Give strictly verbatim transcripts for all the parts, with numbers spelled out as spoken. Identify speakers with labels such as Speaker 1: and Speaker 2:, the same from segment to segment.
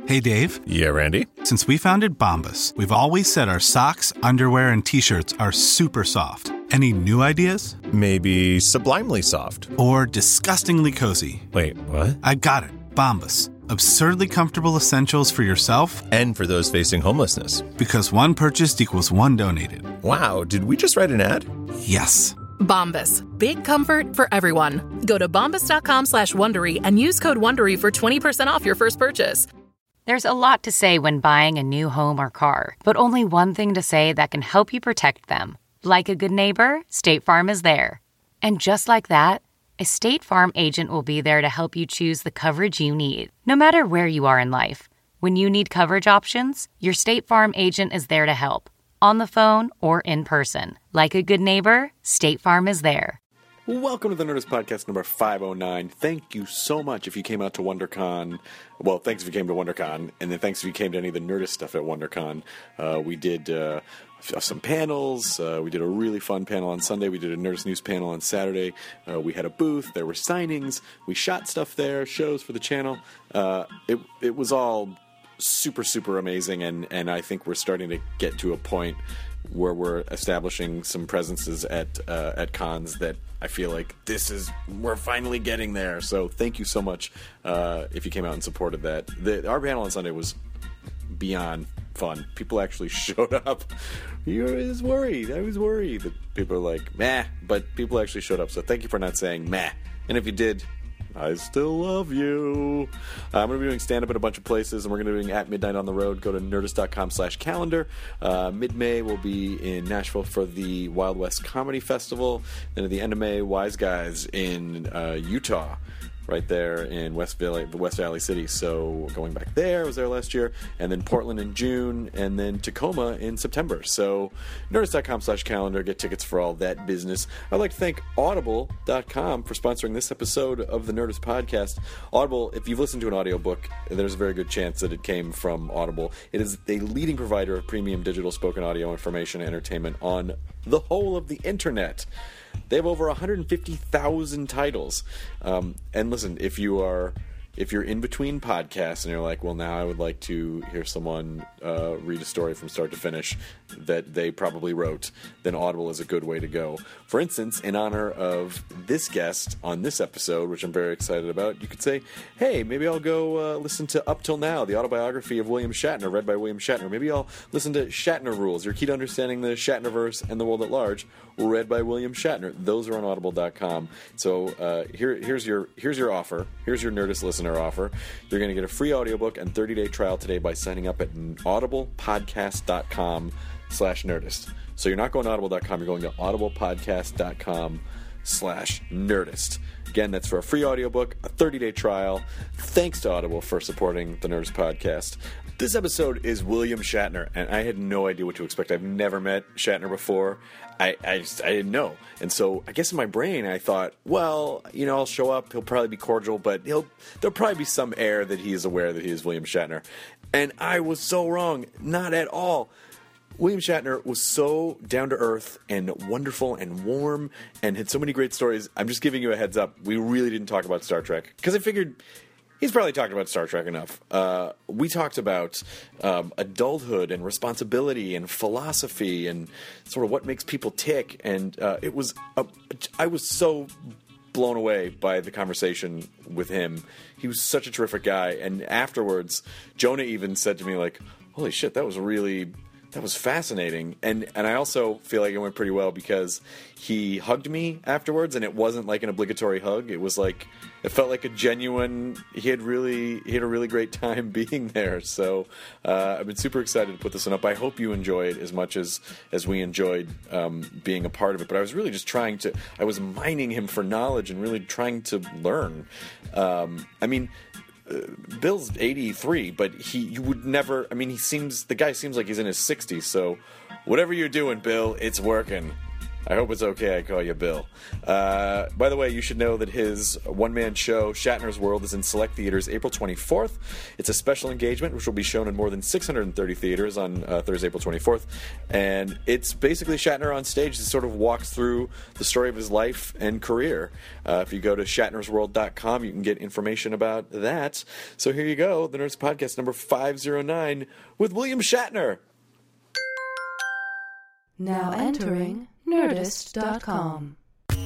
Speaker 1: Hey, Dave.
Speaker 2: Yeah, Randy?
Speaker 1: Since we founded Bombas, we've always said our socks, underwear, and T-shirts are super soft. Any new ideas?
Speaker 2: Maybe sublimely soft.
Speaker 1: Or disgustingly cozy.
Speaker 2: Wait, what?
Speaker 1: I got it. Bombas. Absurdly comfortable essentials for yourself
Speaker 2: and for those facing homelessness.
Speaker 1: Because one purchased equals one donated.
Speaker 2: Wow, did we just write an ad?
Speaker 1: Yes.
Speaker 3: Bombas. Big comfort for everyone. Go to bombas.com slash Wondery and use code Wondery for twenty percent off your first purchase.
Speaker 4: There's a lot to say when buying a new home or car, but only one thing to say that can help you protect them. Like a good neighbor, State Farm is there. And just like that, a State Farm agent will be there to help you choose the coverage you need, no matter where you are in life. When you need coverage options, your State Farm agent is there to help, on the phone or in person. Like a good neighbor, State Farm is there.
Speaker 5: Welcome to the Nerdist Podcast number five oh nine. Thank you so much if you came out to WonderCon. Well, thanks if you came to WonderCon, and then thanks if you came to any of the Nerdist stuff at WonderCon. Uh, we did uh, some panels. Uh, we did a really fun panel on Sunday. We did a Nerdist News panel on Saturday. Uh, we had a booth. There were signings. We shot stuff there, shows for the channel. Uh, it it was all super, super amazing, and, and I think we're starting to get to a point where we're establishing some presences at uh, at cons that I feel like this is, we're finally getting there. So thank you so much uh, if you came out and supported that. The, our panel on Sunday was beyond fun. People actually showed up. I was worried. I was worried that people are like, meh, but people actually showed up. So thank you for not saying meh. And if you did, I still love you. Uh, I'm going to be doing stand-up at a bunch of places, and we're going to be doing At Midnight on the Road. Go to nerdist.com slash calendar. Uh, mid-May, we'll be in Nashville for the Wild West Comedy Festival. Then at the end of May, Wise Guys in uh, Utah, right there in West Valley, West Valley City. So going back there, I was there last year, and then Portland in June, and then Tacoma in September. So nerdist.com slash calendar, get tickets for all that business. I'd like to thank audible dot com for sponsoring this episode of the Nerdist Podcast. Audible, if you've listened to an audiobook, there's a very good chance that it came from Audible. It is a leading provider of premium digital spoken audio information and entertainment on the whole of the internet. They have over one hundred fifty thousand titles. Um, and listen, if you are if you're in between podcasts and you're like, well, now I would like to hear someone uh, read a story from start to finish that they probably wrote, then Audible is a good way to go. For instance, in honor of this guest on this episode, which I'm very excited about, you could say, hey, maybe I'll go uh, listen to Up Till Now, the autobiography of William Shatner, read by William Shatner. Maybe I'll listen to Shatner Rules, your key to understanding the Shatnerverse and the world at large, read by William Shatner. Those are on audible dot com. So uh, here, here's your here's your offer. Here's your Nerdist listener offer. You're going to get a free audiobook and thirty-day trial today by signing up at audiblepodcast.com slash Nerdist. So you're not going to audible dot com. You're going to audiblepodcast.com slash Nerdist. Again, that's for a free audiobook, a thirty-day trial. Thanks to Audible for supporting the Nerdist Podcast. This episode is William Shatner, and I had no idea what to expect. I've never met Shatner before. I, I just, I didn't know. And so I guess in my brain I thought, well, you know, I'll show up. He'll probably be cordial, but he'll there'll probably be some air that he is aware that he is William Shatner. And I was so wrong. Not at all. William Shatner was so down-to-earth and wonderful and warm and had so many great stories. I'm just giving you a heads up. We really didn't talk about Star Trek because I figured he's probably talked about Star Trek enough. Uh, we talked about um, adulthood and responsibility and philosophy and sort of what makes people tick. And uh, it was a, I was so blown away by the conversation with him. He was such a terrific guy. And afterwards, Jonah even said to me, like, holy shit, that was really... That was fascinating. And and I also feel like it went pretty well because he hugged me afterwards, and it wasn't like an obligatory hug. It was like, it felt like a genuine, he had really, he had a really great time being there. So uh, I've been super excited to put this one up. I hope you enjoy it as much as, as we enjoyed um, being a part of it. But I was really just trying to, I was mining him for knowledge and really trying to learn. Um, I mean... Uh, Bill's eighty-three, but he you would never. I mean, he seems the guy seems like he's in his sixties. So, whatever you're doing, Bill, it's working. I hope it's okay I call you Bill. Uh, by the way, you should know that his one-man show, Shatner's World, is in select theaters April twenty-fourth. It's a special engagement, which will be shown in more than six hundred thirty theaters on uh, Thursday, April twenty-fourth. And it's basically Shatner on stage that sort of walks through the story of his life and career. Uh, if you go to shatners world dot com, you can get information about that. So here you go, the Nerds Podcast number five oh nine with William Shatner.
Speaker 6: Now entering Nerdist dot com.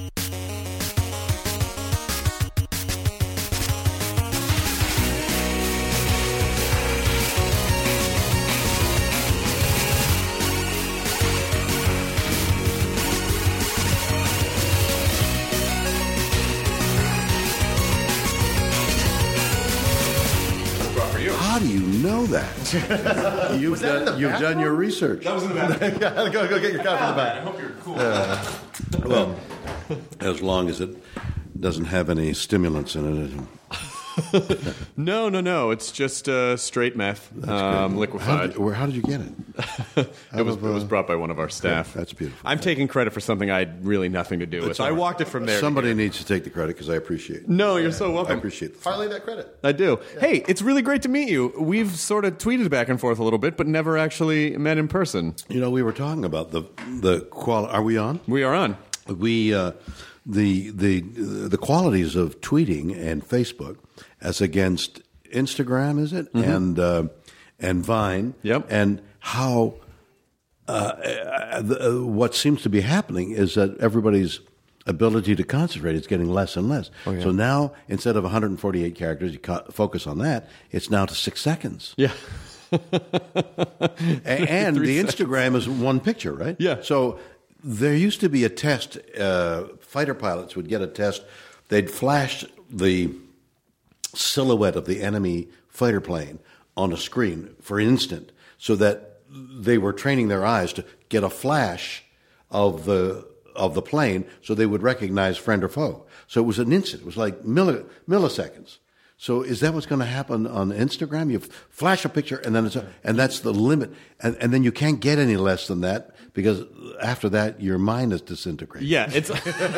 Speaker 7: How do you know that? You've done, you've done your research.
Speaker 8: That was in the back.
Speaker 7: go, go get your copy in the back.
Speaker 8: I hope you're cool.
Speaker 7: Uh, well, as long as it doesn't have any stimulants in it.
Speaker 8: No, no, no. It's just uh, straight meth, um,
Speaker 7: How
Speaker 8: liquefied.
Speaker 7: did, where, how did you get it?
Speaker 8: It was,
Speaker 7: of,
Speaker 8: it was
Speaker 7: uh,
Speaker 8: brought by one of our staff.
Speaker 7: that's beautiful.
Speaker 8: I'm taking credit for something I had really nothing to do with.
Speaker 7: all
Speaker 8: I
Speaker 7: right.
Speaker 8: walked it from there. to
Speaker 7: Somebody
Speaker 8: here.
Speaker 7: needs to take the credit because I appreciate it.
Speaker 8: No, you're so
Speaker 7: I
Speaker 8: welcome.
Speaker 7: appreciate it.
Speaker 9: Finally, that credit.
Speaker 8: I do. Hey, it's really great to meet you. We've sort of tweeted back and forth a little bit, but never actually met in person.
Speaker 7: You know, we were talking about the the quality. Are we on?
Speaker 8: We are on.
Speaker 7: We uh, the the the qualities of tweeting and Facebook as against Instagram, is it? Mm-hmm. And uh, and Vine.
Speaker 8: Yep.
Speaker 7: And how uh, uh, the, uh, what seems to be happening is that everybody's ability to concentrate is getting less and less.
Speaker 8: Oh, yeah.
Speaker 7: So now, instead of one hundred forty-eight characters, you co- focus on that. It's now to six seconds.
Speaker 8: Yeah.
Speaker 7: A- and the Instagram is one picture, right?
Speaker 8: Yeah.
Speaker 7: So there used to be a test. Uh, fighter pilots would get a test. They'd flash the silhouette of the enemy fighter plane on a screen for an instant, so that they were training their eyes to get a flash of the of the plane, so they would recognize friend or foe. So it was an instant. It was like milli- milliseconds. So is that what's going to happen on Instagram? You flash a picture, and then it's a, and that's the limit, and, and then you can't get any less than that, because after that your mind is disintegrated.
Speaker 8: Yeah, it's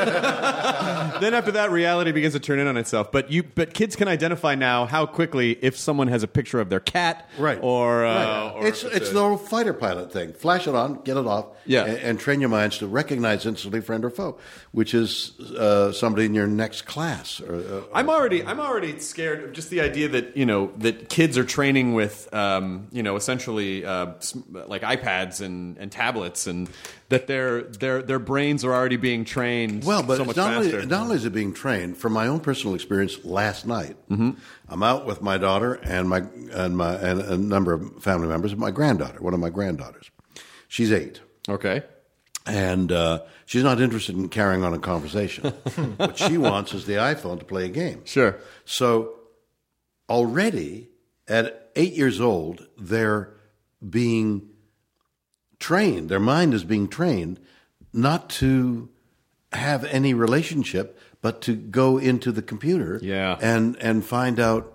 Speaker 8: then after that reality begins to turn in on itself. But you, but kids can identify now how quickly if someone has a picture of their cat,
Speaker 7: Right.
Speaker 8: Or, uh,
Speaker 7: Right.
Speaker 8: or
Speaker 7: it's
Speaker 8: if
Speaker 7: it's
Speaker 8: a-
Speaker 7: the old fighter pilot thing. Flash it on, get it off,
Speaker 8: Yeah.
Speaker 7: and, and train your minds to recognize instantly friend or foe, which is uh, somebody in your next class. Or, uh,
Speaker 8: I'm already I'm already scared of just the idea that you know that kids are training with um, you know essentially uh, sm- like iPads and, and tablets, and that their their their brains are already being trained
Speaker 7: Well, but
Speaker 8: so
Speaker 7: it's
Speaker 8: much
Speaker 7: not
Speaker 8: faster.
Speaker 7: only, not only is it being trained. From my own personal experience last night,
Speaker 8: Mm-hmm.
Speaker 7: I'm out with my daughter and my and my and a number of family members. My granddaughter, one of my granddaughters, she's eight.
Speaker 8: Okay.
Speaker 7: And uh, she's not interested in carrying on a conversation. What she wants is the iPhone to play a game.
Speaker 8: Sure.
Speaker 7: So already at eight years old, they're being trained. Their mind is being trained not to have any relationship, but to go into the computer
Speaker 8: Yeah.
Speaker 7: and, and find out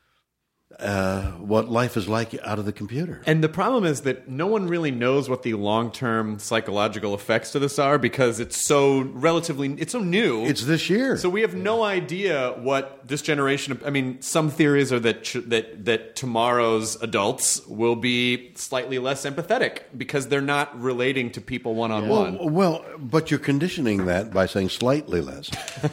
Speaker 7: uh, what life is like out of the computer.
Speaker 8: And the problem is that no one really knows what the long-term psychological effects to this are because it's so relatively, it's so new.
Speaker 7: It's this year.
Speaker 8: So we have no idea what this generation. I mean, some theories are that ch- that that tomorrow's adults will be slightly less empathetic because they're not relating to people one on one.
Speaker 7: Well, well, but you're conditioning that by saying slightly less.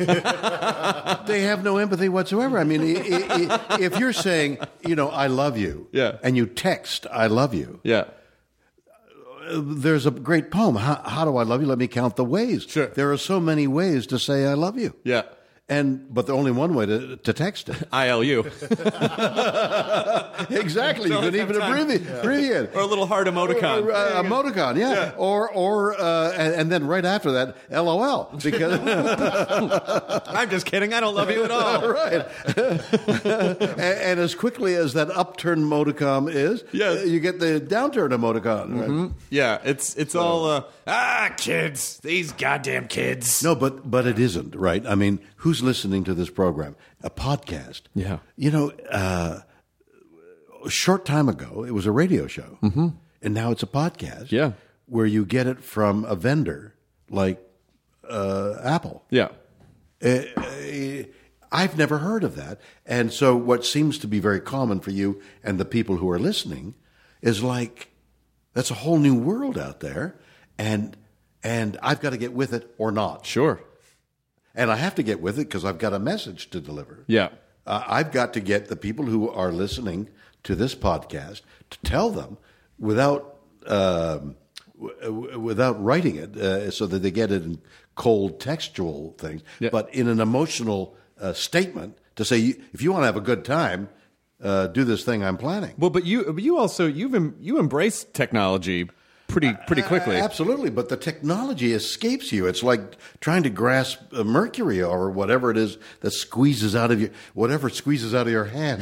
Speaker 7: They have no empathy whatsoever. I mean, i- i- if you're saying, you know, I love you,
Speaker 8: Yeah.
Speaker 7: and you text, I love you,
Speaker 8: Yeah.
Speaker 7: there's a great poem. How, how do I love you? Let me count the ways.
Speaker 8: Sure.
Speaker 7: There are so many ways to say I love you.
Speaker 8: Yeah.
Speaker 7: And but the only one way to, to text it.
Speaker 8: I L U.
Speaker 7: Exactly. You
Speaker 8: only
Speaker 7: can even
Speaker 8: time.
Speaker 7: abbreviate, abbreviate.
Speaker 8: Or a little heart emoticon.
Speaker 7: Or, uh, emoticon, yeah.
Speaker 8: Yeah.
Speaker 7: Or or uh, and, and then right after that, L O L, because
Speaker 8: I'm just kidding. I don't love you at all.
Speaker 7: right. and, and as quickly as that upturn emoticon is,
Speaker 8: Yes.
Speaker 7: you get the downturn emoticon. Right?
Speaker 8: Yeah, it's it's all uh, ah kids. These goddamn kids.
Speaker 7: No, but but it isn't, right? I mean, who's listening to this program? A podcast.
Speaker 8: Yeah.
Speaker 7: You know, uh, a short time ago, it was a radio show, mm-hmm. and now it's a podcast.
Speaker 8: Yeah.
Speaker 7: Where you get it from a vendor like uh, Apple.
Speaker 8: Yeah.
Speaker 7: Uh, uh, I've never heard of that. And so what seems to be very common for you and the people who are listening is like, that's a whole new world out there. And and I've got to get with it or not.
Speaker 8: Sure.
Speaker 7: And I have to get with it because I've got a message to deliver.
Speaker 8: Yeah.
Speaker 7: Uh, I've got to get the people who are listening to this podcast to tell them without um, w- without writing it, uh, so that they get it in cold textual things,
Speaker 8: Yeah.
Speaker 7: but in an emotional uh, statement to say, if you want to have a good time, uh, do this thing I'm planning.
Speaker 8: Well, but you but you also you've em, you embrace technology pretty pretty quickly.
Speaker 7: Uh, absolutely, but the technology escapes you. It's like trying to grasp uh, mercury or whatever it is that squeezes out of you, whatever squeezes out of your hand.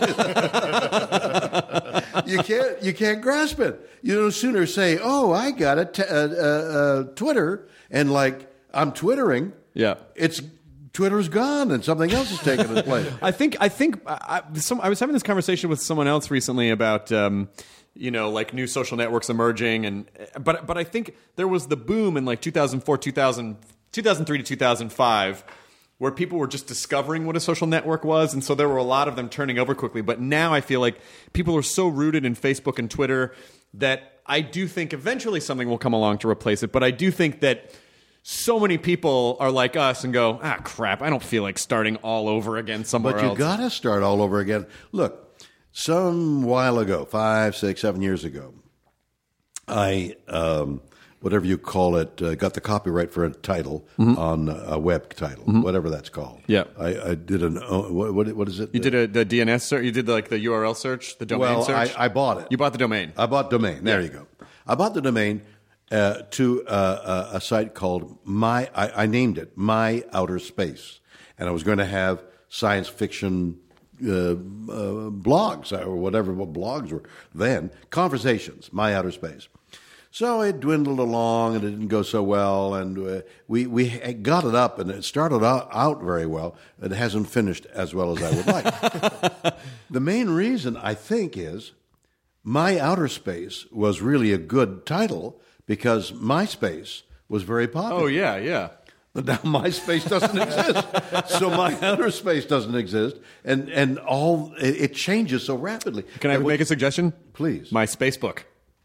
Speaker 7: you can't you can't grasp it. You no sooner say, "Oh, I got a t- uh, uh, uh, Twitter," and like I'm twittering.
Speaker 8: Yeah.
Speaker 7: it's Twitter's gone and something else is taking its place.
Speaker 8: I think I think I, some, I was having this conversation with someone else recently about um, you know, like new social networks emerging, and but but I think there was the boom in like two thousand four, two thousand, two thousand three to two thousand five, where people were just discovering what a social network was, and so there were a lot of them turning over quickly. But now I feel like people are so rooted in Facebook and Twitter that I do think eventually something will come along to replace it. But I do think that so many people are like us and go, ah, crap, I don't feel like starting all over again somewhere
Speaker 7: But you
Speaker 8: else.
Speaker 7: got to start all over again. Look, some while ago, five, six, seven years ago, I, um, whatever you call it, uh, got the copyright for a title
Speaker 8: Mm-hmm.
Speaker 7: on a web title, mm-hmm. whatever that's called.
Speaker 8: Yeah.
Speaker 7: I, I did an, uh, what, what, what is it?
Speaker 8: You did a, the D N S search? You did like the U R L search, the domain
Speaker 7: well,
Speaker 8: search?
Speaker 7: I, I bought it.
Speaker 8: You bought the domain.
Speaker 7: I bought domain. There
Speaker 8: Yeah.
Speaker 7: you go. I bought the domain uh, to uh, a, a site called My. I, I named it My Outer Space, and I was going to have science fiction uh, uh, blogs or whatever what blogs were then. Conversations. My Outer Space. So it dwindled along, and it didn't go so well. And uh, we we got it up, and it started out, out very well. It hasn't finished as well as I would like. The main reason, I think, is My Outer Space was really a good title because MySpace was very popular.
Speaker 8: Oh, yeah, yeah.
Speaker 7: But now MySpace doesn't exist, so My Outer Space doesn't exist, and and all it, it changes so rapidly.
Speaker 8: Can I
Speaker 7: That
Speaker 8: make
Speaker 7: what-
Speaker 8: a suggestion?
Speaker 7: Please.
Speaker 8: My Spacebook.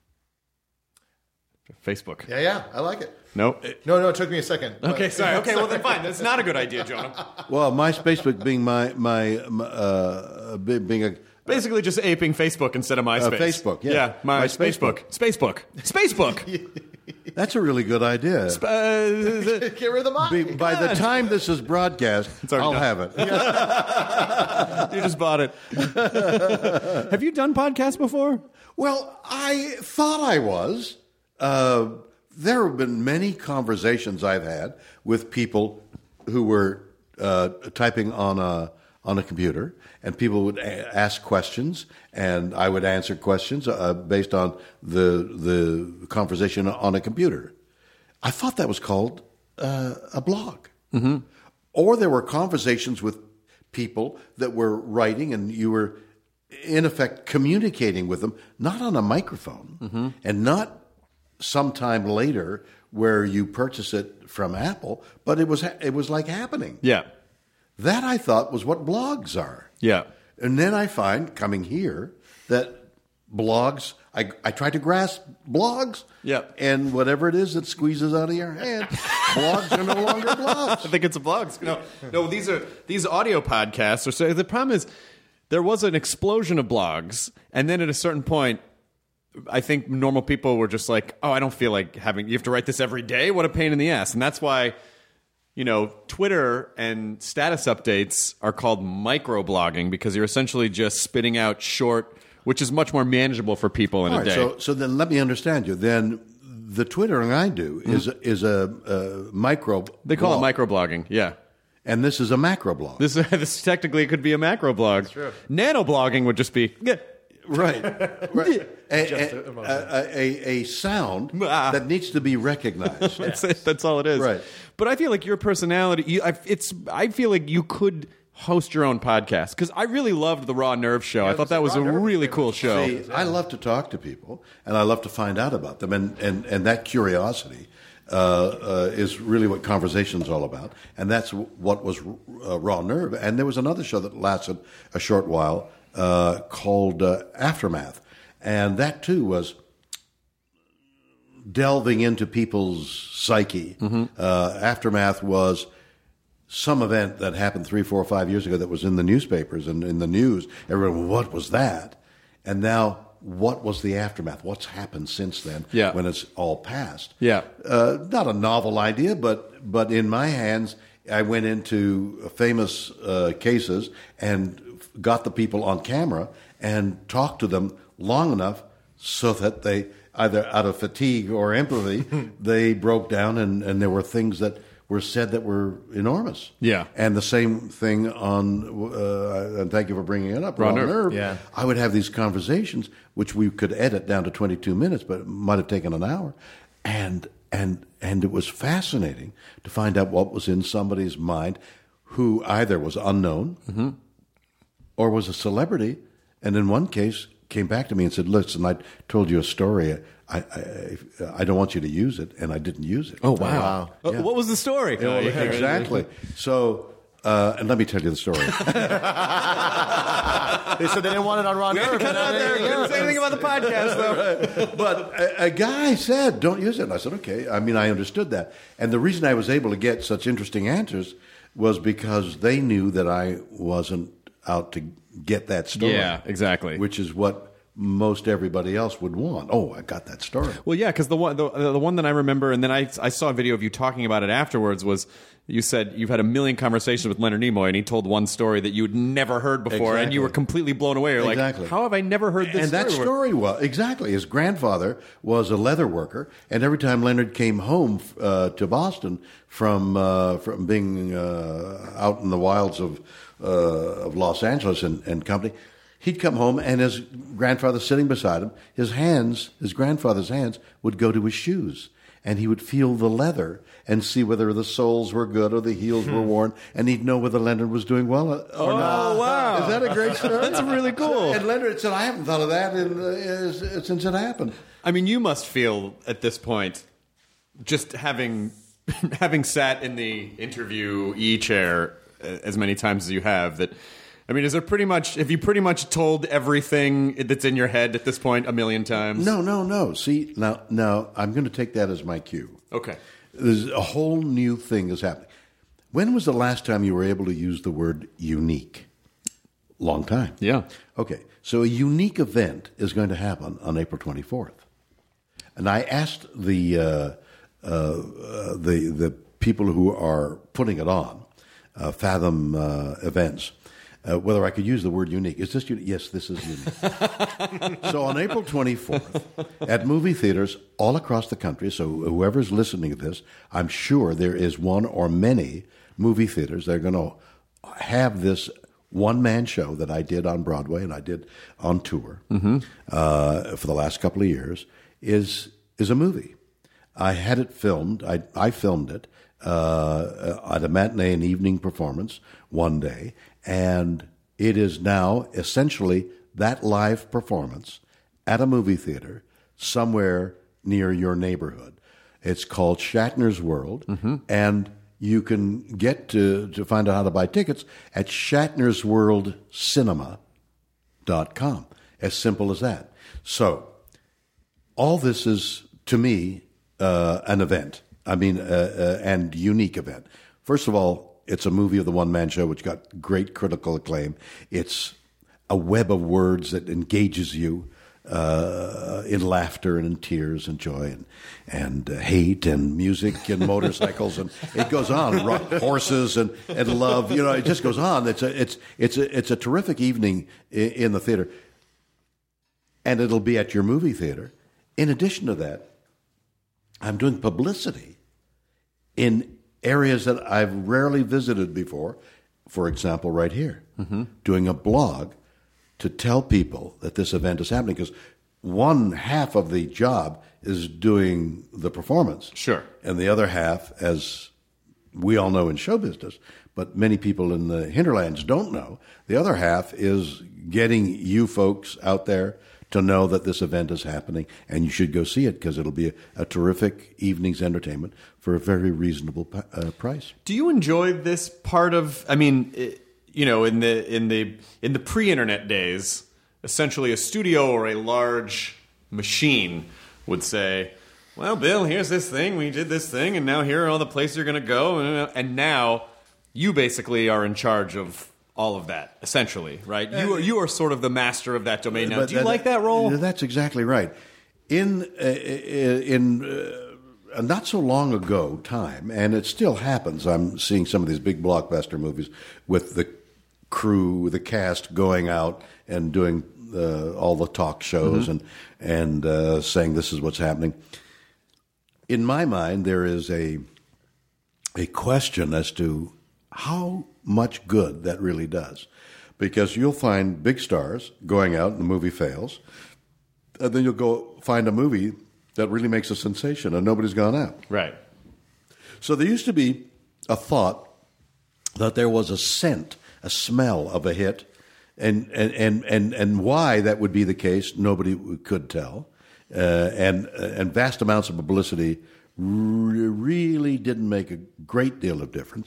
Speaker 8: Facebook.
Speaker 9: Yeah, yeah, I like it.
Speaker 8: No?
Speaker 9: No, no, it took me a second.
Speaker 8: Okay,
Speaker 9: But-
Speaker 8: sorry. Okay, well then fine. That's not a good idea, Jonah.
Speaker 7: Well, my Facebook being my my uh, be- being a
Speaker 8: Basically just aping Facebook instead of MySpace.
Speaker 7: Uh, Facebook, yeah.
Speaker 8: Yeah, my,
Speaker 7: My
Speaker 8: Spacebook. Spacebook. Spacebook.
Speaker 7: that's a really good idea.
Speaker 8: Uh,
Speaker 9: Get rid of the mic.
Speaker 7: Be- by the time this is broadcast,
Speaker 8: already
Speaker 7: I'll
Speaker 8: done.
Speaker 7: have it.
Speaker 8: you just bought it. Have you done podcasts before?
Speaker 7: Well, I thought I was. Uh, there have been many conversations I've had with people who were uh, typing on a on a computer, and people would a- ask questions, and I would answer questions uh, based on the the conversation on a computer. I thought that was called uh, a blog. Mm-hmm. Or there were conversations with people that were writing, and you were, in effect, communicating with them, not on a microphone, mm-hmm. and not sometime later where you purchase it from Apple, but it was it was like happening.
Speaker 8: Yeah.
Speaker 7: That, I thought, was what blogs are.
Speaker 8: Yeah.
Speaker 7: And then I find, coming here, that blogs, I, I try to grasp blogs,
Speaker 8: Yeah.
Speaker 7: and whatever it is that squeezes out of your hand, blogs are no longer blogs.
Speaker 8: I think it's a blogs. No, no, these are these audio podcasts. Are so the problem is there was an explosion of blogs, and then at a certain point, I think normal people were just like, "Oh, I don't feel like having. You have to write this every day. What a pain in the ass!" And that's why, you know, Twitter and status updates are called microblogging because you're essentially just spitting out short, which is much more manageable for people in
Speaker 7: All
Speaker 8: a
Speaker 7: right,
Speaker 8: day.
Speaker 7: so, so then let me understand you. Then the Twittering I do is is a, a micro.
Speaker 8: they call
Speaker 7: blog,
Speaker 8: it microblogging. Yeah.
Speaker 7: and this is a macro blog.
Speaker 8: This, this technically could be a macro blog.
Speaker 9: true.
Speaker 8: Nanoblogging would just be yeah.
Speaker 7: Right. right. A,
Speaker 9: Just
Speaker 7: a,
Speaker 9: a moment.
Speaker 7: a, a, a sound
Speaker 8: Ah.
Speaker 7: that needs to be recognized.
Speaker 8: That's it. That's all it is.
Speaker 7: Right.
Speaker 8: But I feel like your personality. You, I, it's. I feel like you could host your own podcast because I really loved the Raw Nerve show. I thought that was a
Speaker 9: Raw Nerve
Speaker 8: really
Speaker 9: was
Speaker 8: cool show.
Speaker 7: See, I love to talk to people, and I love to find out about them, and, and, and that curiosity uh, uh, is really what conversation's all about, and that's w- what was uh, Raw Nerve. And there was another show that lasted a short while uh, called uh, Aftermath, and that too was delving into people's psyche. Mm-hmm. Uh, Aftermath was some event that happened three, four, five years ago that was in the newspapers and in the news. Everyone, what was that? And now, what was the aftermath? What's happened since then?
Speaker 8: Yeah.
Speaker 7: When it's all past.
Speaker 8: Yeah.
Speaker 7: Uh, not a novel idea, but but in my hands, I went into famous uh, cases and got the people on camera and talked to them long enough so that they, either out of fatigue or empathy, they broke down, and, and there were things that were said that were enormous.
Speaker 8: Yeah.
Speaker 7: And the same thing on, uh, and thank you for bringing it up,
Speaker 8: Raw
Speaker 7: Raw
Speaker 8: Nerve.
Speaker 7: Nerve.
Speaker 9: Yeah.
Speaker 7: I would have these conversations, which we could edit down to twenty-two minutes, but it might have taken an hour. And and and it was fascinating to find out what was in somebody's mind who either was unknown mm-hmm. or was a celebrity, and in one case came back to me and said, listen, I told you a story. I, I I don't want you to use it, and I didn't use it.
Speaker 8: Oh, wow.
Speaker 9: wow.
Speaker 8: Uh, What was the story?
Speaker 7: Oh, yeah, exactly. So, uh, and let me tell you the story.
Speaker 9: They said they didn't want it on Raw Nerve.
Speaker 8: Cut it out there. Couldn't say anything about the podcast, though.
Speaker 7: But a, a guy said, don't use it. And I said, okay. I mean, I understood that. And the reason I was able to get such interesting answers was because they knew that I wasn't out to get that story.
Speaker 8: Yeah, exactly.
Speaker 7: Which is what most everybody else would want. Oh, I got that story.
Speaker 8: Well, yeah, because the one the, the one that I remember, and then I I saw a video of you talking about it afterwards. Was you said you've had a million conversations with Leonard Nimoy, and he told one story that you'd never heard before, and you were
Speaker 7: Exactly.
Speaker 8: completely blown away. You're
Speaker 7: Exactly.
Speaker 8: like, how have I never heard this?
Speaker 7: And
Speaker 8: story
Speaker 7: that
Speaker 8: before?
Speaker 7: story was exactly his grandfather was a leather worker, and every time Leonard came home uh, to Boston from uh, from being uh, out in the wilds of uh, of Los Angeles and, and company, he'd come home and his grandfather sitting beside him, his hands, his grandfather's hands, would go to his shoes. And he would feel the leather and see whether the soles were good or the heels were worn, and he'd know whether Leonard was doing well or
Speaker 8: Oh,
Speaker 7: not.
Speaker 8: wow.
Speaker 7: Is that a great story?
Speaker 8: That's really cool.
Speaker 7: And Leonard said, I haven't thought of that in, uh, since it happened.
Speaker 8: I mean, you must feel at this point, just having having sat in the interviewee chair as many times as you have, that I mean, is there pretty much have you pretty much told everything that's in your head at this point a million times?
Speaker 7: No, no, no. See, now, now I'm going to take that as my cue.
Speaker 8: Okay.
Speaker 7: There's a whole new thing that's happening. When was the last time you were able to use the word unique? Long time.
Speaker 8: Yeah.
Speaker 7: Okay, so a unique event is going to happen on April twenty-fourth. And I asked the, uh, uh, uh, the, the people who are putting it on, uh, Fathom uh, Events, Uh, whether I could use the word unique. Is this unique? Yes, this is unique. So on April twenty-fourth, at movie theaters all across the country, so whoever's listening to this, I'm sure there is one or many movie theaters that are going to have this one-man show that I did on Broadway and I did on tour mm-hmm. uh, for the last couple of years, is is a movie. I had it filmed. I, I filmed it uh, at a matinee and evening performance one day, and it is now essentially that live performance at a movie theater somewhere near your neighborhood. It's called Shatner's World, mm-hmm. and you can get to, to find out how to buy tickets at shatners world cinema dot com. As simple as that. So all this is, to me, uh, an event. I mean, uh, uh, and unique event. First of all, it's a movie of the one-man show, which got great critical acclaim. It's a web of words that engages you uh, in laughter and in tears and joy and, and uh, hate and music and motorcycles, and it goes on. Ro- horses and, and love. You know, it just goes on. It's a it's it's a it's a terrific evening in, in the theater, and it'll be at your movie theater. In addition to that, I'm doing publicity in areas that I've rarely visited before. For example, right here, mm-hmm. doing a blog to tell people that this event is happening, because one half of the job is doing the performance.
Speaker 8: Sure.
Speaker 7: And the other half, as we all know in show business, but many people in the hinterlands don't know, the other half is getting you folks out there to know that this event is happening, and you should go see it because it'll be a, a terrific evening's entertainment for a very reasonable uh, price.
Speaker 8: Do you enjoy this part of? I mean, it, you know, in the in the in the pre-internet days, essentially a studio or a large machine would say, "Well, Bill, here's this thing. We did this thing, and now here are all the places you're going to go." And now you basically are in charge of all of that, essentially, right? You are, you are sort of the master of that domain now.
Speaker 7: But
Speaker 8: Do you
Speaker 7: that,
Speaker 8: like that role?
Speaker 7: That's exactly right. In uh, in uh, not so long ago time, and it still happens. I'm seeing some of these big blockbuster movies with the crew, the cast going out and doing uh, all the talk shows mm-hmm. and and uh, saying this is what's happening. In my mind, there is a a question as to how much good that really does. Because you'll find big stars going out and the movie fails, and then you'll go find a movie that really makes a sensation and nobody's gone out.
Speaker 8: Right.
Speaker 7: So there used to be a thought that there was a scent, a smell of a hit, and and, and, and, and why that would be the case, nobody could tell. Uh, and, and vast amounts of publicity really didn't make a great deal of difference.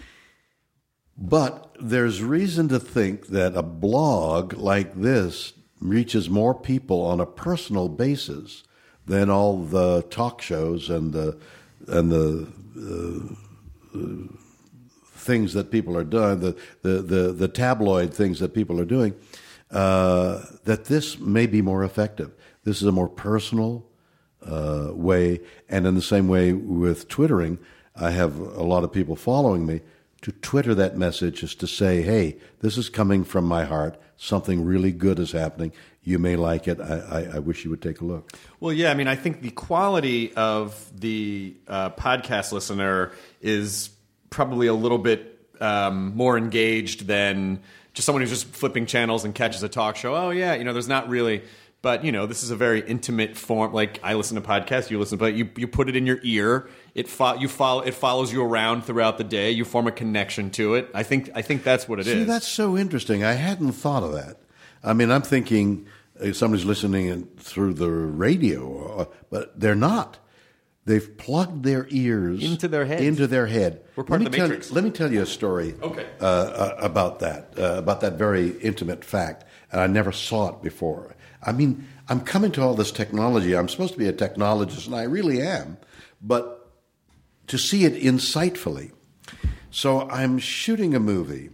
Speaker 7: But there's reason to think that a blog like this reaches more people on a personal basis than all the talk shows and the and the uh, uh, things that people are doing, the, the, the, the tabloid things that people are doing, uh, that this may be more effective. This is a more personal uh, way, and in the same way with Twittering, I have a lot of people following me. To Twitter that message is to say, hey, this is coming from my heart. Something really good is happening. You may like it. I, I, I wish you would take a look.
Speaker 8: Well, yeah, I mean, I think the quality of the uh, podcast listener is probably a little bit um, more engaged than just someone who's just flipping channels and catches a talk show. Oh, yeah, you know, there's not really... But, you know, this is a very intimate form. Like, I listen to podcasts, you listen to, but you you put it in your ear. It fo- you follow it follows you around throughout the day. You form a connection to it. I think I think that's what it
Speaker 7: See,
Speaker 8: is.
Speaker 7: See, that's so interesting. I hadn't thought of that. I mean, I'm thinking uh, somebody's listening in, through the radio, uh, but they're not. They've plugged their ears
Speaker 8: into their head.
Speaker 7: Into their head.
Speaker 8: We're part
Speaker 7: let
Speaker 8: of the
Speaker 7: tell,
Speaker 8: Matrix.
Speaker 7: Let me tell you a story.
Speaker 8: Okay.
Speaker 7: Uh, uh, about that. Uh, about that very intimate fact, and I never saw it before. I mean, I'm coming to all this technology. I'm supposed to be a technologist, and I really am, but to see it insightfully. So I'm shooting a movie.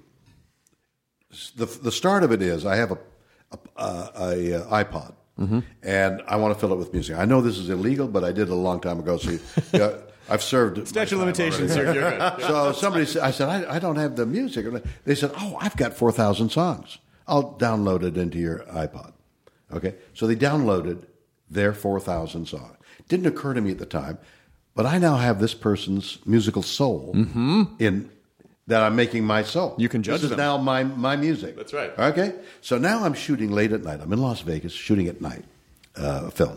Speaker 7: The the start of it is I have a a, a, a iPod, mm-hmm. and I want to fill it with music. I know this is illegal, but I did it a long time ago. So yeah, I've served
Speaker 8: statute of limitations. You're, you're good.
Speaker 7: So somebody said, I said, I, I don't have the music. They said, oh, I've got four thousand songs. I'll download it into your iPod. Okay, so they downloaded their four thousand songs. Didn't occur to me at the time, but I now have this person's musical soul
Speaker 8: mm-hmm.
Speaker 7: in that I'm making my soul.
Speaker 8: You can judge
Speaker 7: This is
Speaker 8: them.
Speaker 7: now my my music.
Speaker 8: That's right.
Speaker 7: Okay, so now I'm shooting late at night. I'm in Las Vegas shooting at night, uh, a film.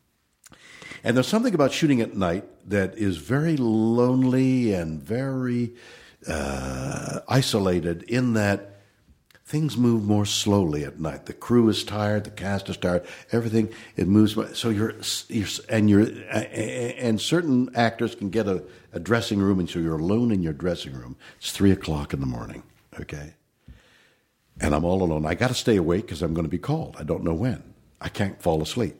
Speaker 7: And there's something about shooting at night that is very lonely and very uh, isolated in that things move more slowly at night. The crew is tired, the cast is tired, everything, it moves. So you're, you're and you're, and certain actors can get a, a dressing room, and so you're alone in your dressing room. It's three o'clock in the morning, okay? And I'm all alone. I got to stay awake because I'm going to be called. I don't know when. I can't fall asleep.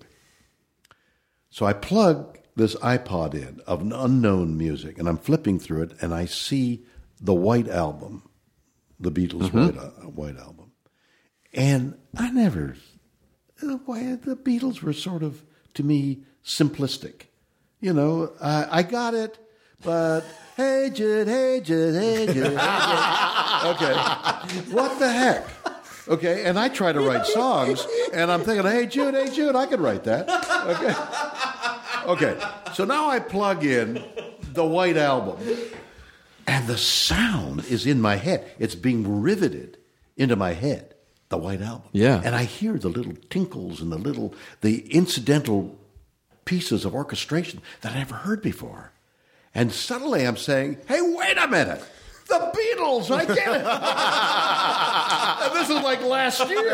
Speaker 7: So I plug this iPod in of an unknown music, and I'm flipping through it, and I see the White Album. The Beatles' mm-hmm. White, uh, White Album. And I never, the, the Beatles were sort of, to me, simplistic. You know, I, I got it, but hey, Jude, hey, Jude, hey, Jude, hey, Jude. Okay, what the heck? Okay, and I try to write songs, and I'm thinking, hey, Jude, hey, Jude, I could write that. Okay, okay. So now I plug in the White Album. And the sound is in my head. It's being riveted into my head, the White Album.
Speaker 8: Yeah.
Speaker 7: And I hear the little tinkles and the little, the incidental pieces of orchestration that I never heard before. And suddenly I'm saying, hey, wait a minute. The Beatles, I get it. And this is like last year.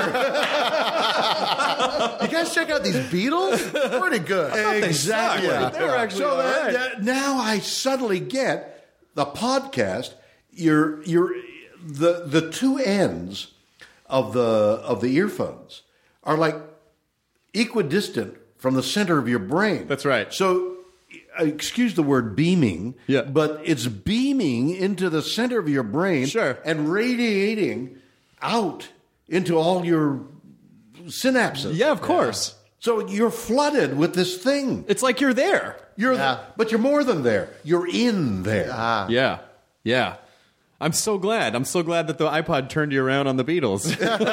Speaker 9: You guys check out these Beatles? Pretty good.
Speaker 7: Exactly.
Speaker 8: Yeah. They were actually
Speaker 7: so
Speaker 8: all
Speaker 7: that-
Speaker 8: right.
Speaker 7: that- now I suddenly get the podcast. You're you're the the two ends of the of the earphones are like equidistant from the center of your brain.
Speaker 8: That's right.
Speaker 7: So, uh, excuse the word beaming,
Speaker 8: Yeah.
Speaker 7: but it's beaming into the center of your brain
Speaker 8: Sure.
Speaker 7: and radiating out into all your synapses.
Speaker 8: Yeah, of course.
Speaker 7: So you're flooded with this thing.
Speaker 8: It's like you're there.
Speaker 7: You're,
Speaker 9: Yeah.
Speaker 7: but you're more than there. You're in there.
Speaker 8: Yeah. Yeah. I'm so glad. I'm so glad that the iPod turned you around on the Beatles.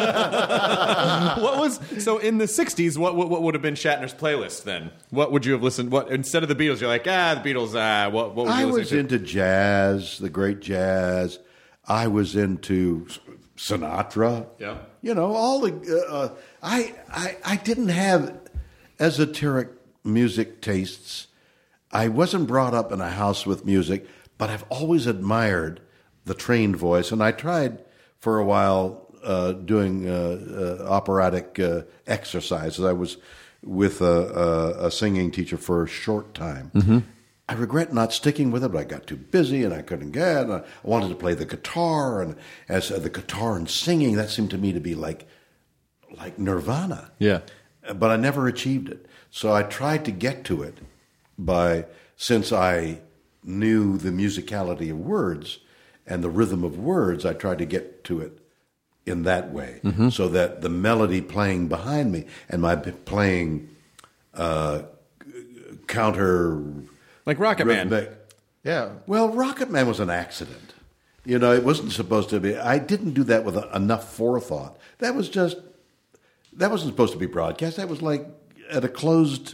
Speaker 8: What was so in the sixties? What, what what would have been Shatner's playlist then? What would you have listened? What instead of the Beatles? You're like ah, the Beatles. Ah, what what? Would you
Speaker 7: I
Speaker 8: listen
Speaker 7: was
Speaker 8: to?
Speaker 7: into jazz, the great jazz. I was into Sinatra.
Speaker 8: Yeah.
Speaker 7: You know, all the. Uh, uh, I, I I didn't have esoteric music tastes. I wasn't brought up in a house with music, but I've always admired the trained voice, and I tried for a while uh, doing uh, uh, operatic uh, exercises. I was with a, a, a singing teacher for a short time. Mm-hmm. I regret not sticking with it, but I got too busy and I couldn't get. And I wanted to play the guitar, and as uh, the guitar and singing, that seemed to me to be like like nirvana.
Speaker 8: Yeah.
Speaker 7: But I never achieved it. So I tried to get to it by, since I knew the musicality of words and the rhythm of words, I tried to get to it in that way, mm-hmm. so that the melody playing behind me and my p- playing uh, counter
Speaker 8: Like Rocket Man.
Speaker 7: rhythmic.
Speaker 9: Yeah.
Speaker 7: Well, Rocket Man was an accident. You know, it wasn't supposed to be. I didn't do that with a, enough forethought. That was just, that wasn't supposed to be broadcast. That was like at a closed.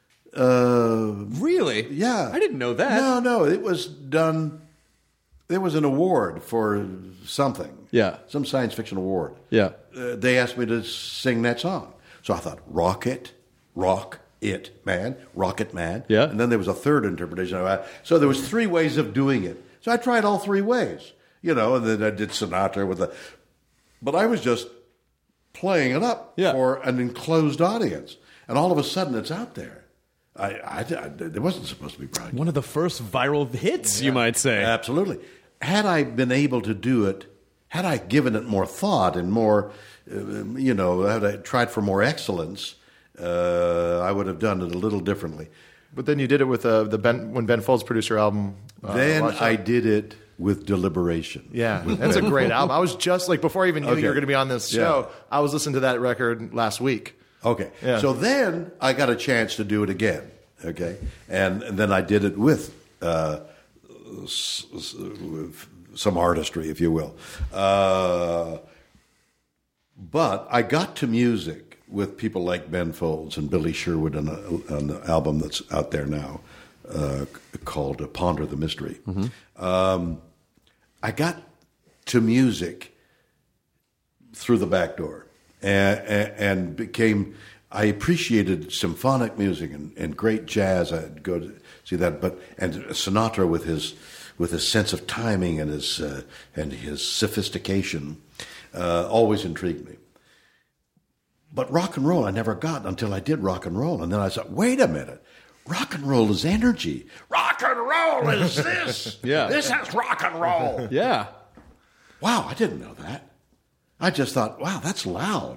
Speaker 7: Uh,
Speaker 8: Really?
Speaker 7: yeah.
Speaker 8: I didn't know that.
Speaker 7: No, no, it was done. There was an award for something.
Speaker 8: Yeah.
Speaker 7: Some science fiction award.
Speaker 8: Yeah.
Speaker 7: Uh, they asked me to sing that song. So I thought, Rocket, Rock It Man, Rocket Man.
Speaker 8: Yeah.
Speaker 7: And then there was a third interpretation of that. So there was three ways of doing it. So I tried all three ways. You know, and then I did Sinatra with the. But I was just playing it up
Speaker 8: Yeah.
Speaker 7: for an enclosed audience. And all of a sudden it's out there. I, I, I, it wasn't supposed to be broadcast.
Speaker 8: One of the first viral hits, you might say.
Speaker 7: Absolutely. Had I been able to do it, had I given it more thought and more, uh, you know, had I tried for more excellence, uh, I would have done it a little differently.
Speaker 9: But then you did it with uh, the Ben when Ben Folds produced your album. Uh,
Speaker 7: then
Speaker 9: Watch Out.
Speaker 7: I did it with deliberation.
Speaker 9: Yeah, that's a great album. I was just like, before I even knew
Speaker 7: Okay.
Speaker 9: you were going to be on this
Speaker 7: Yeah.
Speaker 9: show, I was listening to that record last week.
Speaker 7: Okay.
Speaker 9: Yeah.
Speaker 7: So then I got a chance to do it again. Okay. And, and then I did it with, uh, s- s- with some artistry, if you will. Uh, but I got to music with people like Ben Folds and Billy Sherwood on, a, on the album that's out there now uh, called Ponder the Mystery. Mm-hmm. Um, I got to music through the back door and, and, and became, I appreciated symphonic music and, and great jazz. I'd go to see that, but and Sinatra with his with his sense of timing and his uh, and his sophistication uh, always intrigued me. But rock and roll I never got until I did rock and roll, and then I thought, wait a minute, rock and roll is energy. Rock and roll is this.
Speaker 8: Yeah.
Speaker 7: This is rock and roll.
Speaker 8: Yeah.
Speaker 7: Wow, I didn't know that. I just thought, wow, that's loud.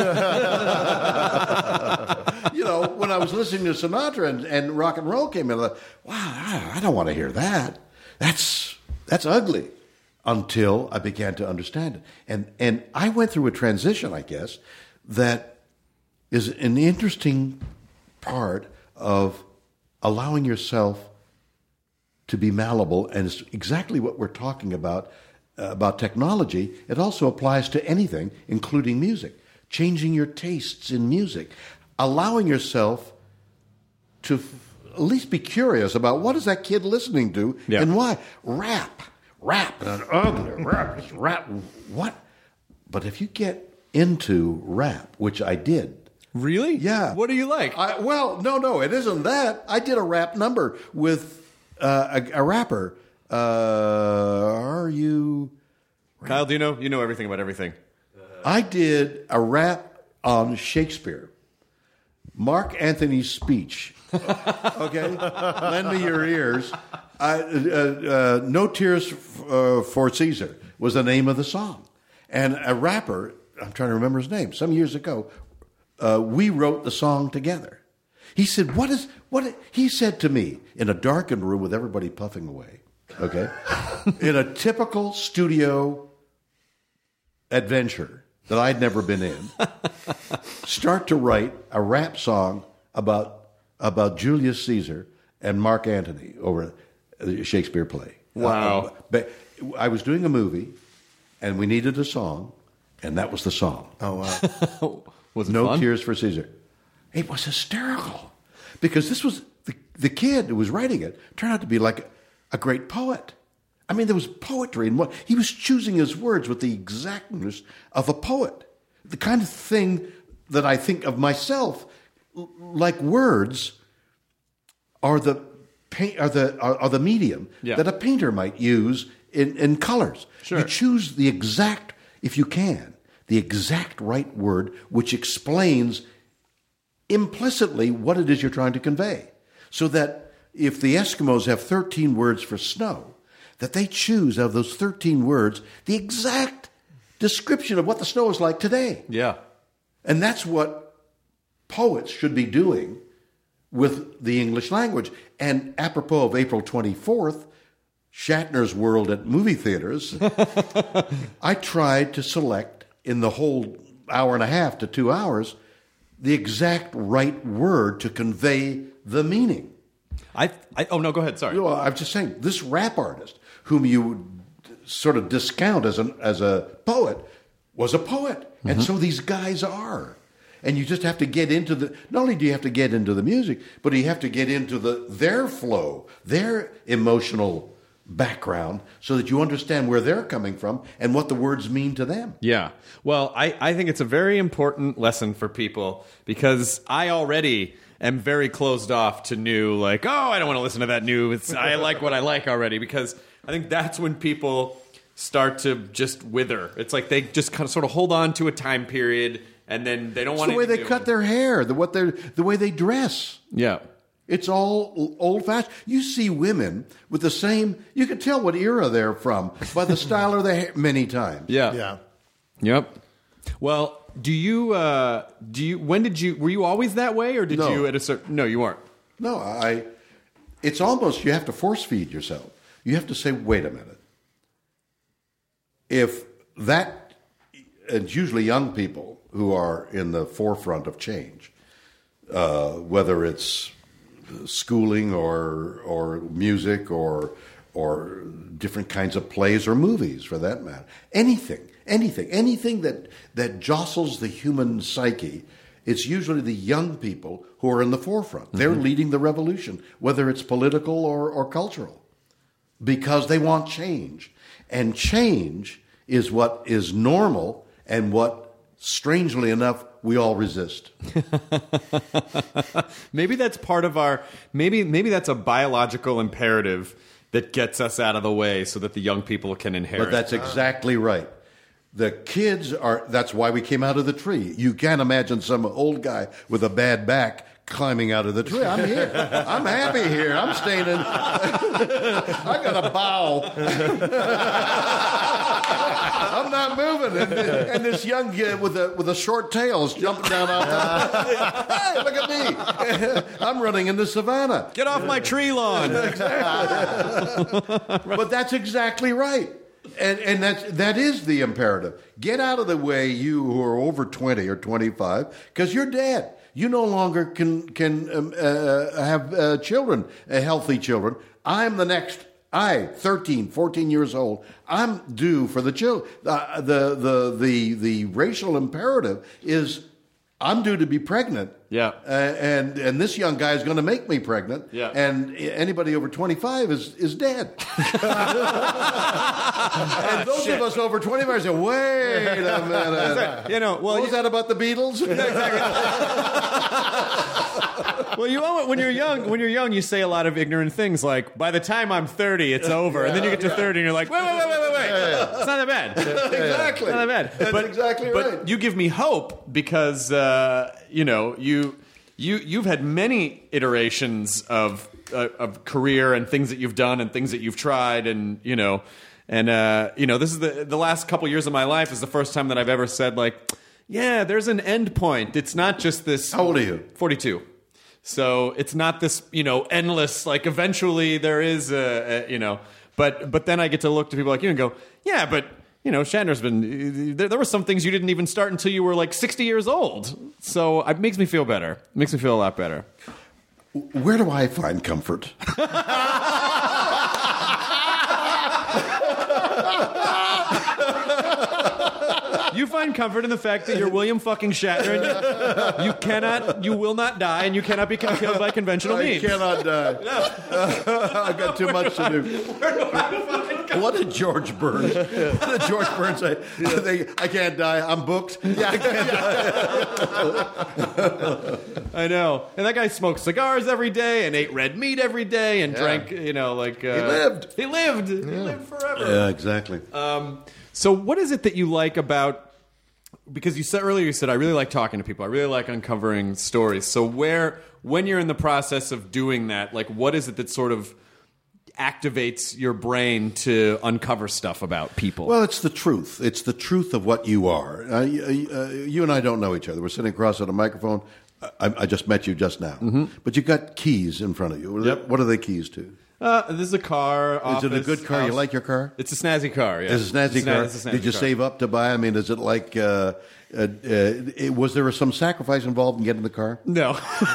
Speaker 7: You know, when I was listening to Sinatra and, and rock and roll came in, I thought, wow, I, I don't want to hear that. That's that's ugly. Until I began to understand it. And and I went through a transition, I guess, that is an interesting part of allowing yourself to be malleable, and it's exactly what we're talking about. Uh, about technology, it also applies to anything, including music. Changing your tastes in music, allowing yourself to f- at least be curious about what is that kid listening to
Speaker 8: Yeah.
Speaker 7: and why. Rap, rap, and ugly rap, rap. What? But if you get into rap, which I did.
Speaker 8: Really?
Speaker 7: Yeah.
Speaker 8: What do you like?
Speaker 7: I, well, no, no, it isn't that. I did a rap number with uh, a, a rapper Uh, are you?
Speaker 8: Kyle, do you know? You know everything about everything.
Speaker 7: I did a rap on Shakespeare. Mark Antony's speech. Okay? Lend me your ears. I, uh, uh, No Tears f- uh, for Caesar was the name of the song. And a rapper, I'm trying to remember his name, some years ago, uh, we wrote the song together. He said, what is, what, he said to me in a darkened room with everybody puffing away, okay, in a typical studio adventure that I'd never been in, start to write a rap song about about Julius Caesar and Mark Antony over a Shakespeare play.
Speaker 8: Wow.
Speaker 7: Uh, but I was doing a movie, and we needed a song, and that was the song.
Speaker 9: Oh, wow.
Speaker 8: Was it
Speaker 7: No
Speaker 8: fun?
Speaker 7: Tears for Caesar. It was hysterical because this was the, the kid who was writing it turned out to be like a, a great poet. I mean, there was poetry in what he was choosing his words with the exactness of a poet. The kind of thing that I think of myself, l- like words, are the paint are the are, are the medium
Speaker 8: Yeah.
Speaker 7: that a painter might use in, in colors.
Speaker 8: Sure.
Speaker 7: You choose the exact, if you can, the exact right word which explains implicitly what it is you're trying to convey. So that if the Eskimos have thirteen words for snow, that they choose out of those thirteen words the exact description of what the snow is like today.
Speaker 8: Yeah.
Speaker 7: And that's what poets should be doing with the English language. And apropos of April twenty-fourth, Shatner's World at movie theaters, I tried to select in the whole hour and a half to two hours the exact right word to convey the meaning.
Speaker 8: I, I. Oh no. Go ahead. Sorry.
Speaker 7: Well, I'm just saying, this rap artist, whom you sort of discount as an as a poet, was a poet, mm-hmm. and so these guys are. And you just have to get into the. Not only do you have to get into the music, but you have to get into the their flow, their emotional background, so that you understand where they're coming from and what the words mean to them.
Speaker 8: Yeah. Well, I, I think it's a very important lesson for people because I already am very closed off to new, like, oh, I don't want to listen to that new. It's, I like what I like already, because I think that's when people start to just wither. It's like they just kind of sort of hold on to a time period and then they don't
Speaker 7: It's
Speaker 8: want
Speaker 7: the way they
Speaker 8: do
Speaker 7: cut
Speaker 8: it.
Speaker 7: their hair, the what they the way they dress.
Speaker 8: Yeah.
Speaker 7: It's all old-fashioned. You see women with the same. You can tell what era they're from by the style of their hair many times.
Speaker 8: Yeah.
Speaker 9: Yeah.
Speaker 8: Yep. Well, do you uh, do you when did you were you always that way, or did
Speaker 7: No.
Speaker 8: you at a certain? No, you weren't.
Speaker 7: No, I. It's almost you have to force feed yourself. You have to say, wait a minute. If that, it's usually young people who are in the forefront of change, uh, whether it's schooling or or music or or different kinds of plays or movies, for that matter. Anything, anything, anything that that jostles the human psyche. It's usually the young people who are in the forefront. They're
Speaker 8: Mm-hmm.
Speaker 7: leading the revolution, whether it's political or, or cultural, because they want change. And change is what is normal and what, strangely enough, we all resist.
Speaker 8: Maybe that's part of our maybe maybe that's a biological imperative that gets us out of the way so that the young people can inherit.
Speaker 7: But that's exactly right. The kids are, that's why we came out of the tree. You can't imagine some old guy with a bad back climbing out of the tree. I'm here. I'm happy here. I'm staying in. I got a bow. I'm not moving. And, and this young kid with a with a short tail is jumping down out the. Hey, look at me. I'm running in the savannah.
Speaker 8: Get off my tree lawn.
Speaker 7: But that's exactly right. And and that's that is the imperative. Get out of the way, you who are over twenty or twenty-five, because you're dead. You no longer can can um, uh, have uh, children, uh, healthy children. I'm the next. I, thirteen, fourteen years old, I'm due for the children. Uh, the the the the racial imperative is I'm due to be pregnant.
Speaker 8: Yeah.
Speaker 7: Uh, and and this young guy is going to make me pregnant.
Speaker 8: Yeah.
Speaker 7: And anybody over twenty-five is is dead. And those of us over twenty-five say, wait a minute.
Speaker 8: You know, well,
Speaker 7: What was that about the Beatles?
Speaker 8: Well, you owe it when you're young. When you're young, you say a lot of ignorant things like, "By the time I'm thirty, it's over," and then you get to thirty, and you're like, "Wait, wait, wait, wait, wait, wait!
Speaker 7: Yeah, yeah.
Speaker 8: It's not that bad.
Speaker 7: Exactly.
Speaker 8: It's not that bad."
Speaker 7: That's
Speaker 8: but,
Speaker 7: exactly
Speaker 8: but
Speaker 7: right.
Speaker 8: you give me hope because uh, you know you you you've had many iterations of uh, of career and things that you've done and things that you've tried, and you know, and uh, you know, this is the the last couple years of my life is the first time that I've ever said like, yeah, there's an end point. It's not just this.
Speaker 7: How old are you?
Speaker 8: forty-two. So it's not this, you know, endless, like eventually there is a, a you know, but but then I get to look to people like you and go, yeah, but, you know, Shatner's been, there, there were some things you didn't even start until you were like sixty years old. So it makes me feel better. It makes me feel a lot better.
Speaker 7: Where do I find comfort?
Speaker 8: You find comfort in the fact that you're William fucking Shatner and you, you cannot, you will not die, and you cannot be killed by conventional
Speaker 7: I
Speaker 8: means.
Speaker 7: cannot die. I've got too much to do. What did George Burns? What did George Burns say? They, I can't die. I'm booked. Yeah, I can't die.
Speaker 8: I know. And that guy smoked cigars every day and ate red meat every day and
Speaker 7: Yeah.
Speaker 8: drank, you know, like... Uh,
Speaker 7: He lived.
Speaker 8: He lived. He lived forever.
Speaker 7: Yeah, exactly.
Speaker 8: Um, so what is it that you like about... Because you said earlier, you said, I really like talking to people. I really like uncovering stories. So where, when you're in the process of doing that, like what is it that sort of activates your brain to uncover stuff about people?
Speaker 7: Well, it's the truth. It's the truth of what you are. Uh, you, uh, you and I don't know each other. We're sitting across at a microphone. I, I just met you just now. Mm-hmm. But you got keys in front of you. What are,
Speaker 8: Yep.
Speaker 7: they, what are they keys to?
Speaker 8: Uh, this is a car.
Speaker 7: Is it a
Speaker 8: office,
Speaker 7: good car? You
Speaker 8: house.
Speaker 7: like your car?
Speaker 8: It's a snazzy car. Yeah,
Speaker 7: Is it a snazzy
Speaker 8: It's a
Speaker 7: car?
Speaker 8: it's a snazzy
Speaker 7: Did you
Speaker 8: car.
Speaker 7: save up to buy? I mean, is it like? Uh, uh, uh, it, was there some sacrifice involved in getting the car?
Speaker 8: No.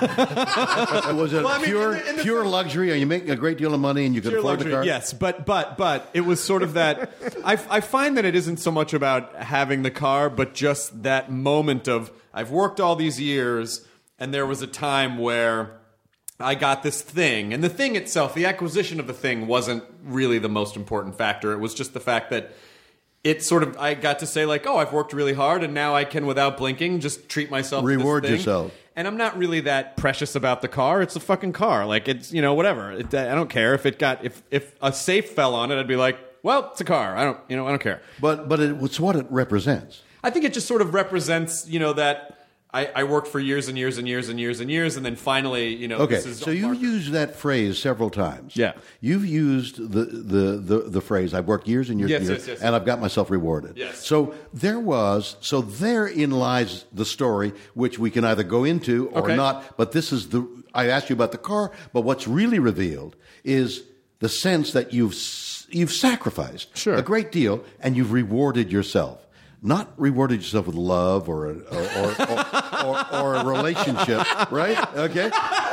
Speaker 7: Was it
Speaker 8: Well, I mean,
Speaker 7: pure
Speaker 8: in the- in the-
Speaker 7: pure luxury? Are you making a great deal of money and you can
Speaker 8: Pure
Speaker 7: afford
Speaker 8: luxury,
Speaker 7: the car?
Speaker 8: yes, but but but it was sort of that. I, I find that it isn't so much about having the car, but just that moment of I've worked all these years, and there was a time where I got this thing, and the thing itself, the acquisition of the thing, wasn't really the most important factor. It was just the fact that it sort of I got to say like, oh, I've worked really hard, and now I can, without blinking, just treat myself.
Speaker 7: Reward
Speaker 8: to this thing.
Speaker 7: yourself.
Speaker 8: And I'm not really that precious about the car. It's a fucking car. Like it's you know whatever. It, I don't care if it got if if a safe fell on it. I'd be like, well, it's a car. I don't you know I don't care.
Speaker 7: But but it, it's what it represents.
Speaker 8: I think it just sort of represents you know that I, I worked for years and years and years and years and years, and then finally you know
Speaker 7: Okay,
Speaker 8: this is
Speaker 7: so
Speaker 8: a
Speaker 7: you
Speaker 8: marker.
Speaker 7: used that phrase several times.
Speaker 8: Yeah.
Speaker 7: You've used the, the, the, the phrase, I've worked years and years
Speaker 8: Yes,
Speaker 7: and years,
Speaker 8: yes, yes,
Speaker 7: and
Speaker 8: yes.
Speaker 7: I've got myself rewarded.
Speaker 8: Yes.
Speaker 7: So there was, so therein lies the story, which we can either go into or
Speaker 8: Okay.
Speaker 7: not, but this is the, I asked you about the car, but what's really revealed is the sense that you've, s- you've sacrificed
Speaker 8: Sure.
Speaker 7: a great deal and you've rewarded yourself. Not rewarded yourself with love or a, or, or, or, or, or a relationship, right? Okay.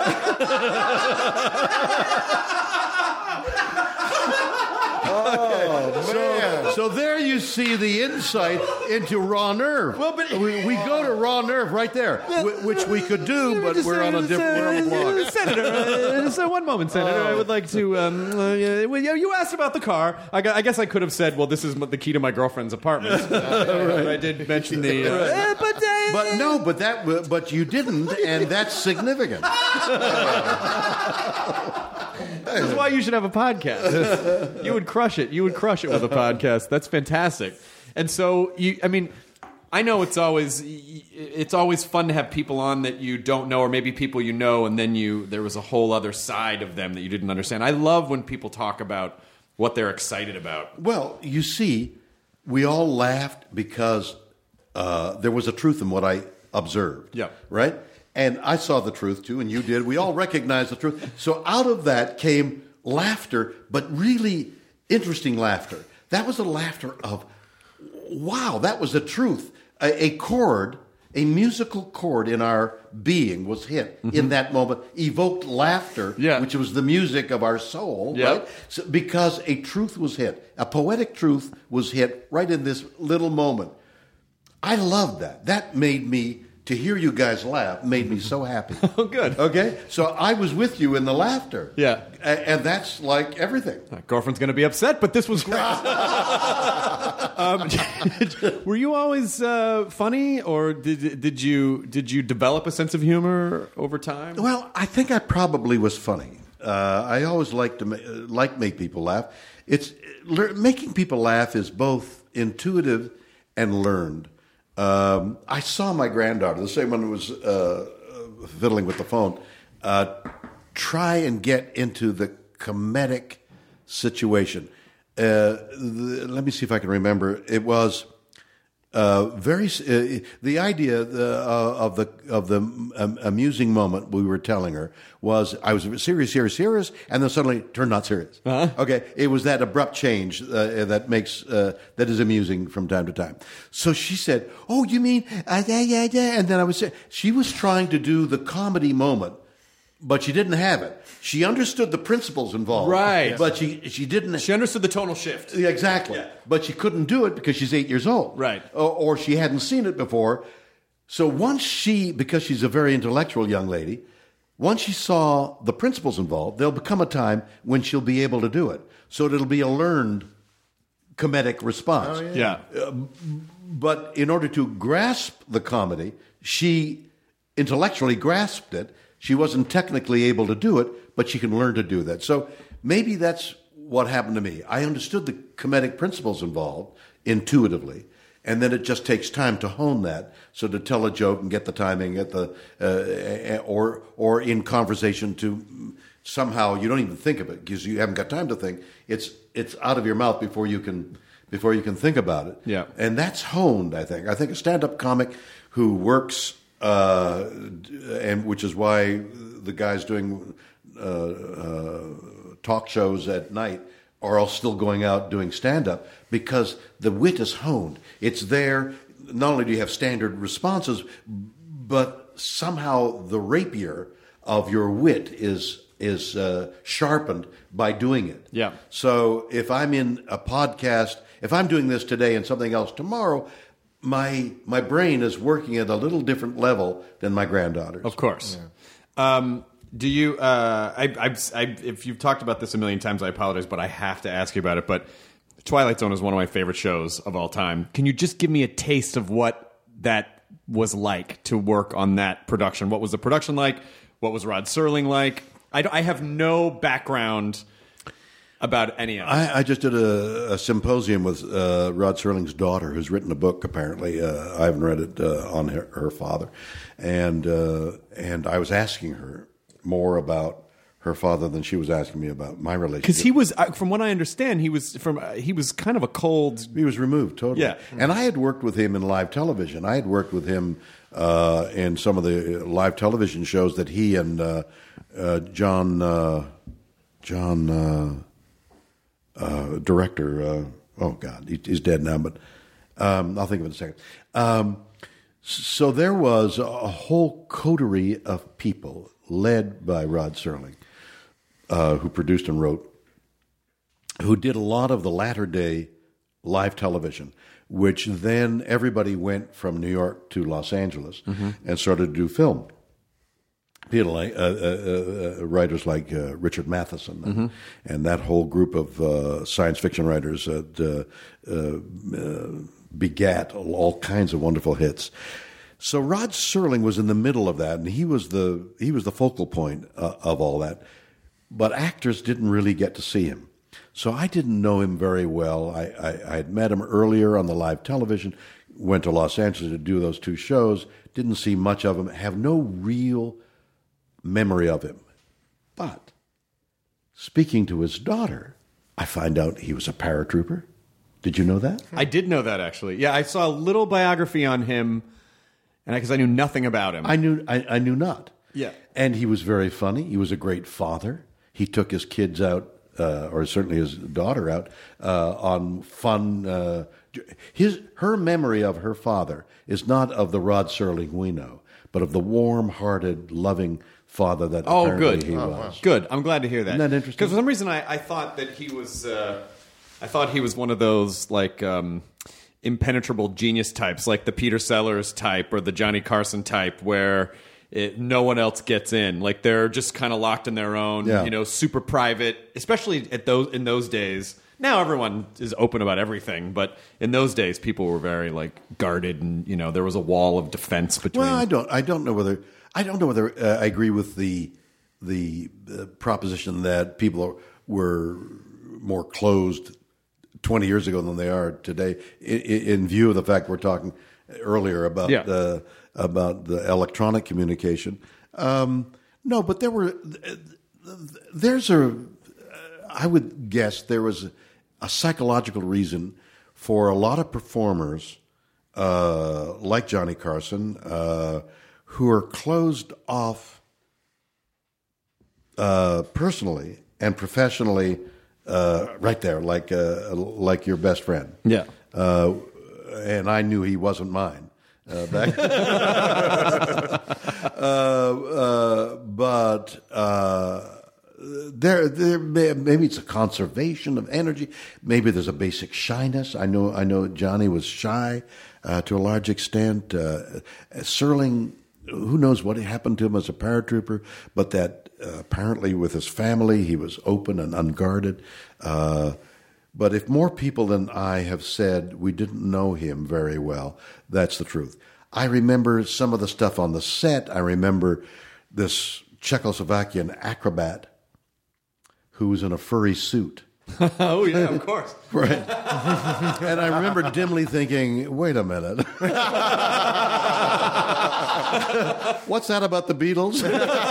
Speaker 9: Oh,
Speaker 7: So, so there you see the insight into raw nerve.
Speaker 8: Well, but-
Speaker 7: we, we go to raw nerve right there, wh- which we could do, but we're on a different we're on a blog.
Speaker 8: Senator, uh, so one moment, Senator. I would like to. Um, uh, yeah, well, you you asked about the car. I, gu- I guess I could have said, "Well, this is the key to my girlfriend's apartment." Uh, I did mention the. Uh, eh, but uh,
Speaker 7: But no, but that, but you didn't, and that's significant.
Speaker 8: this is why you should have a podcast. You would crush it. You would crush it with a podcast. That's fantastic. And so you, I mean. I know it's always it's always fun to have people on that you don't know, or maybe people you know, and then you there was a whole other side of them that you didn't understand. I love when people talk about what they're excited about.
Speaker 7: Well, you see, we all laughed because uh, there was a truth in what I observed.
Speaker 8: Yeah.
Speaker 7: Right? And I saw the truth too, and you did. We all recognized the truth. So out of that came laughter, but really interesting laughter. That was a laughter of, wow, that was the truth. A, a chord, a musical chord in our being was hit in that moment, evoked laughter,
Speaker 8: Yeah.
Speaker 7: which was the music of our soul,
Speaker 8: Yep.
Speaker 7: right? So, because a truth was hit, a poetic truth was hit right in this little moment. I loved that. That made me, to hear you guys laugh, made me so happy.
Speaker 8: Oh, good.
Speaker 7: Okay? So I was with you in the laughter.
Speaker 8: Yeah.
Speaker 7: A- and that's like everything.
Speaker 8: My girlfriend's going to be upset, but this was great. Um, were you always uh, funny, or did did you did you develop a sense of humor over time?
Speaker 7: Well, I think I probably was funny. Uh, I always like to ma- like make people laugh. It's le- making people laugh is both intuitive and learned. Um, I saw my granddaughter, the same one who was uh, fiddling with the phone, uh, try and get into the comedic situation. Uh, the, let me see if I can remember. It was uh, very uh, the idea the, uh, of the of the um, amusing moment we were telling her was I was serious, serious, serious, and then suddenly turned not serious. Uh-huh. Okay, it was that abrupt change uh, that makes uh, that is amusing from time to time. So she said, "Oh, you mean uh, yeah, yeah, yeah?" And then I was she was trying to do the comedy moment. But she didn't have it. She understood the principles involved.
Speaker 8: Right.
Speaker 7: But she she didn't...
Speaker 8: She understood the tonal shift.
Speaker 7: Yeah, exactly. Yeah. But she couldn't do it because she's eight years old.
Speaker 8: Right.
Speaker 7: Or, or she hadn't seen it before. So once she, because she's a very intellectual young lady, once she saw the principles involved, there'll become a time when she'll be able to do it. So it'll be a learned comedic response.
Speaker 8: Oh, yeah. yeah.
Speaker 7: Uh, but in order to grasp the comedy, she intellectually grasped it. She wasn't technically able to do it, but she can learn to do that. So maybe that's what happened to me. I understood the comedic principles involved intuitively, and then it just takes time to hone that. So to tell a joke and get the timing, get the uh, or or in conversation to somehow you don't even think of it because you haven't got time to think. It's it's out of your mouth before you can before you can think about it.
Speaker 8: Yeah,
Speaker 7: and that's honed. I think. I think a stand-up comic who works. Uh, and which is why the guys doing uh, uh, talk shows at night are all still going out doing stand-up because the wit is honed. It's there. Not only do you have standard responses, but somehow the rapier of your wit is is uh, sharpened by doing it.
Speaker 8: Yeah.
Speaker 7: So if I'm in a podcast, if I'm doing this today and something else tomorrow, my my brain is working at a little different level than my granddaughter's.
Speaker 8: Of course. Yeah. Um, do you? Uh, I, I, I, if you've talked about this a million times, I apologize, but I have to ask you about it. But Twilight Zone is one of my favorite shows of all time. Can you just give me a taste of what that was like to work on that production? What was the production like? What was Rod Serling like? I, I have no background about any of it.
Speaker 7: I, I just did a, a symposium with uh, Rod Serling's daughter, who's written a book. Apparently, uh, I haven't read it uh, on her, her father, and uh, and I was asking her more about her father than she was asking me about my relationship.
Speaker 8: Because he was, from what I understand, he was from uh, he was kind of a cold.
Speaker 7: He was removed totally.
Speaker 8: Yeah,
Speaker 7: and I had worked with him in live television. I had worked with him uh, in some of the live television shows that he and uh, uh, John uh, John. Uh, Uh, director, uh, oh God, he, he's dead now, but um, I'll think of it in a second. Um, so there was a whole coterie of people led by Rod Serling, uh, who produced and wrote, who did a lot of the latter day live television, which then everybody went from New York to Los Angeles mm-hmm. and started to do film. People like uh, uh, uh, writers like uh, Richard Matheson and, mm-hmm. and that whole group of uh, science fiction writers that uh, uh, uh, begat all kinds of wonderful hits. So Rod Serling was in the middle of that, and he was the he was the focal point uh, of all that. But actors didn't really get to see him, so I didn't know him very well. I, I, I had met him earlier on the live television. Went to Los Angeles to do those two shows. Didn't see much of him. Have no real memory of him. But speaking to his daughter, I find out he was a paratrooper. Did you know that?
Speaker 8: I did know that, actually. Yeah, I saw a little biography on him, and because I, I knew nothing about him.
Speaker 7: I knew I, I knew not.
Speaker 8: Yeah.
Speaker 7: And he was very funny. He was a great father. He took his kids out, uh, or certainly his daughter out, uh, on fun. Uh, his her memory of her father is not of the Rod Serling we know, but of the warm-hearted, loving father that
Speaker 8: oh,
Speaker 7: apparently
Speaker 8: good.
Speaker 7: he
Speaker 8: oh,
Speaker 7: was.
Speaker 8: Wow. Good. I'm glad to hear that.
Speaker 7: Isn't that interesting?
Speaker 8: Because for some reason I, I thought that he was, uh, I thought he was one of those like um, impenetrable genius types, like the Peter Sellers type or the Johnny Carson type, where it, no one else gets in. Like they're just kind of locked in their own,
Speaker 7: yeah.
Speaker 8: you know, super private. Especially at those in those days, now everyone is open about everything, but in those days, people were very like guarded, and you know there was a wall of defense between.
Speaker 7: Well, I don't, I don't know whether, I don't know whether uh, I agree with the the uh, proposition that people were more closed twenty years ago than they are today. In, in view of the fact we're talking earlier about
Speaker 8: yeah.
Speaker 7: the about the electronic communication, um, no, but there were there's a. I would guess there was a, a psychological reason for a lot of performers uh, like Johnny Carson uh, who are closed off uh, personally and professionally uh, right there, like uh, like your best friend.
Speaker 8: Yeah.
Speaker 7: Uh, and I knew he wasn't mine. Uh, back. uh, uh, but... Uh, There, there. Maybe it's a conservation of energy. Maybe there's a basic shyness. I know. I know. Johnny was shy uh, to a large extent. Uh, Serling, who knows what happened to him as a paratrooper? But that uh, apparently, with his family, he was open and unguarded. Uh, but if more people than I have said we didn't know him very well, that's the truth. I remember some of the stuff on the set. I remember this Czechoslovakian acrobat who was in a furry suit.
Speaker 8: Oh, yeah, of course.
Speaker 7: Right. And I remember dimly thinking, wait a minute. What's that about the Beatles?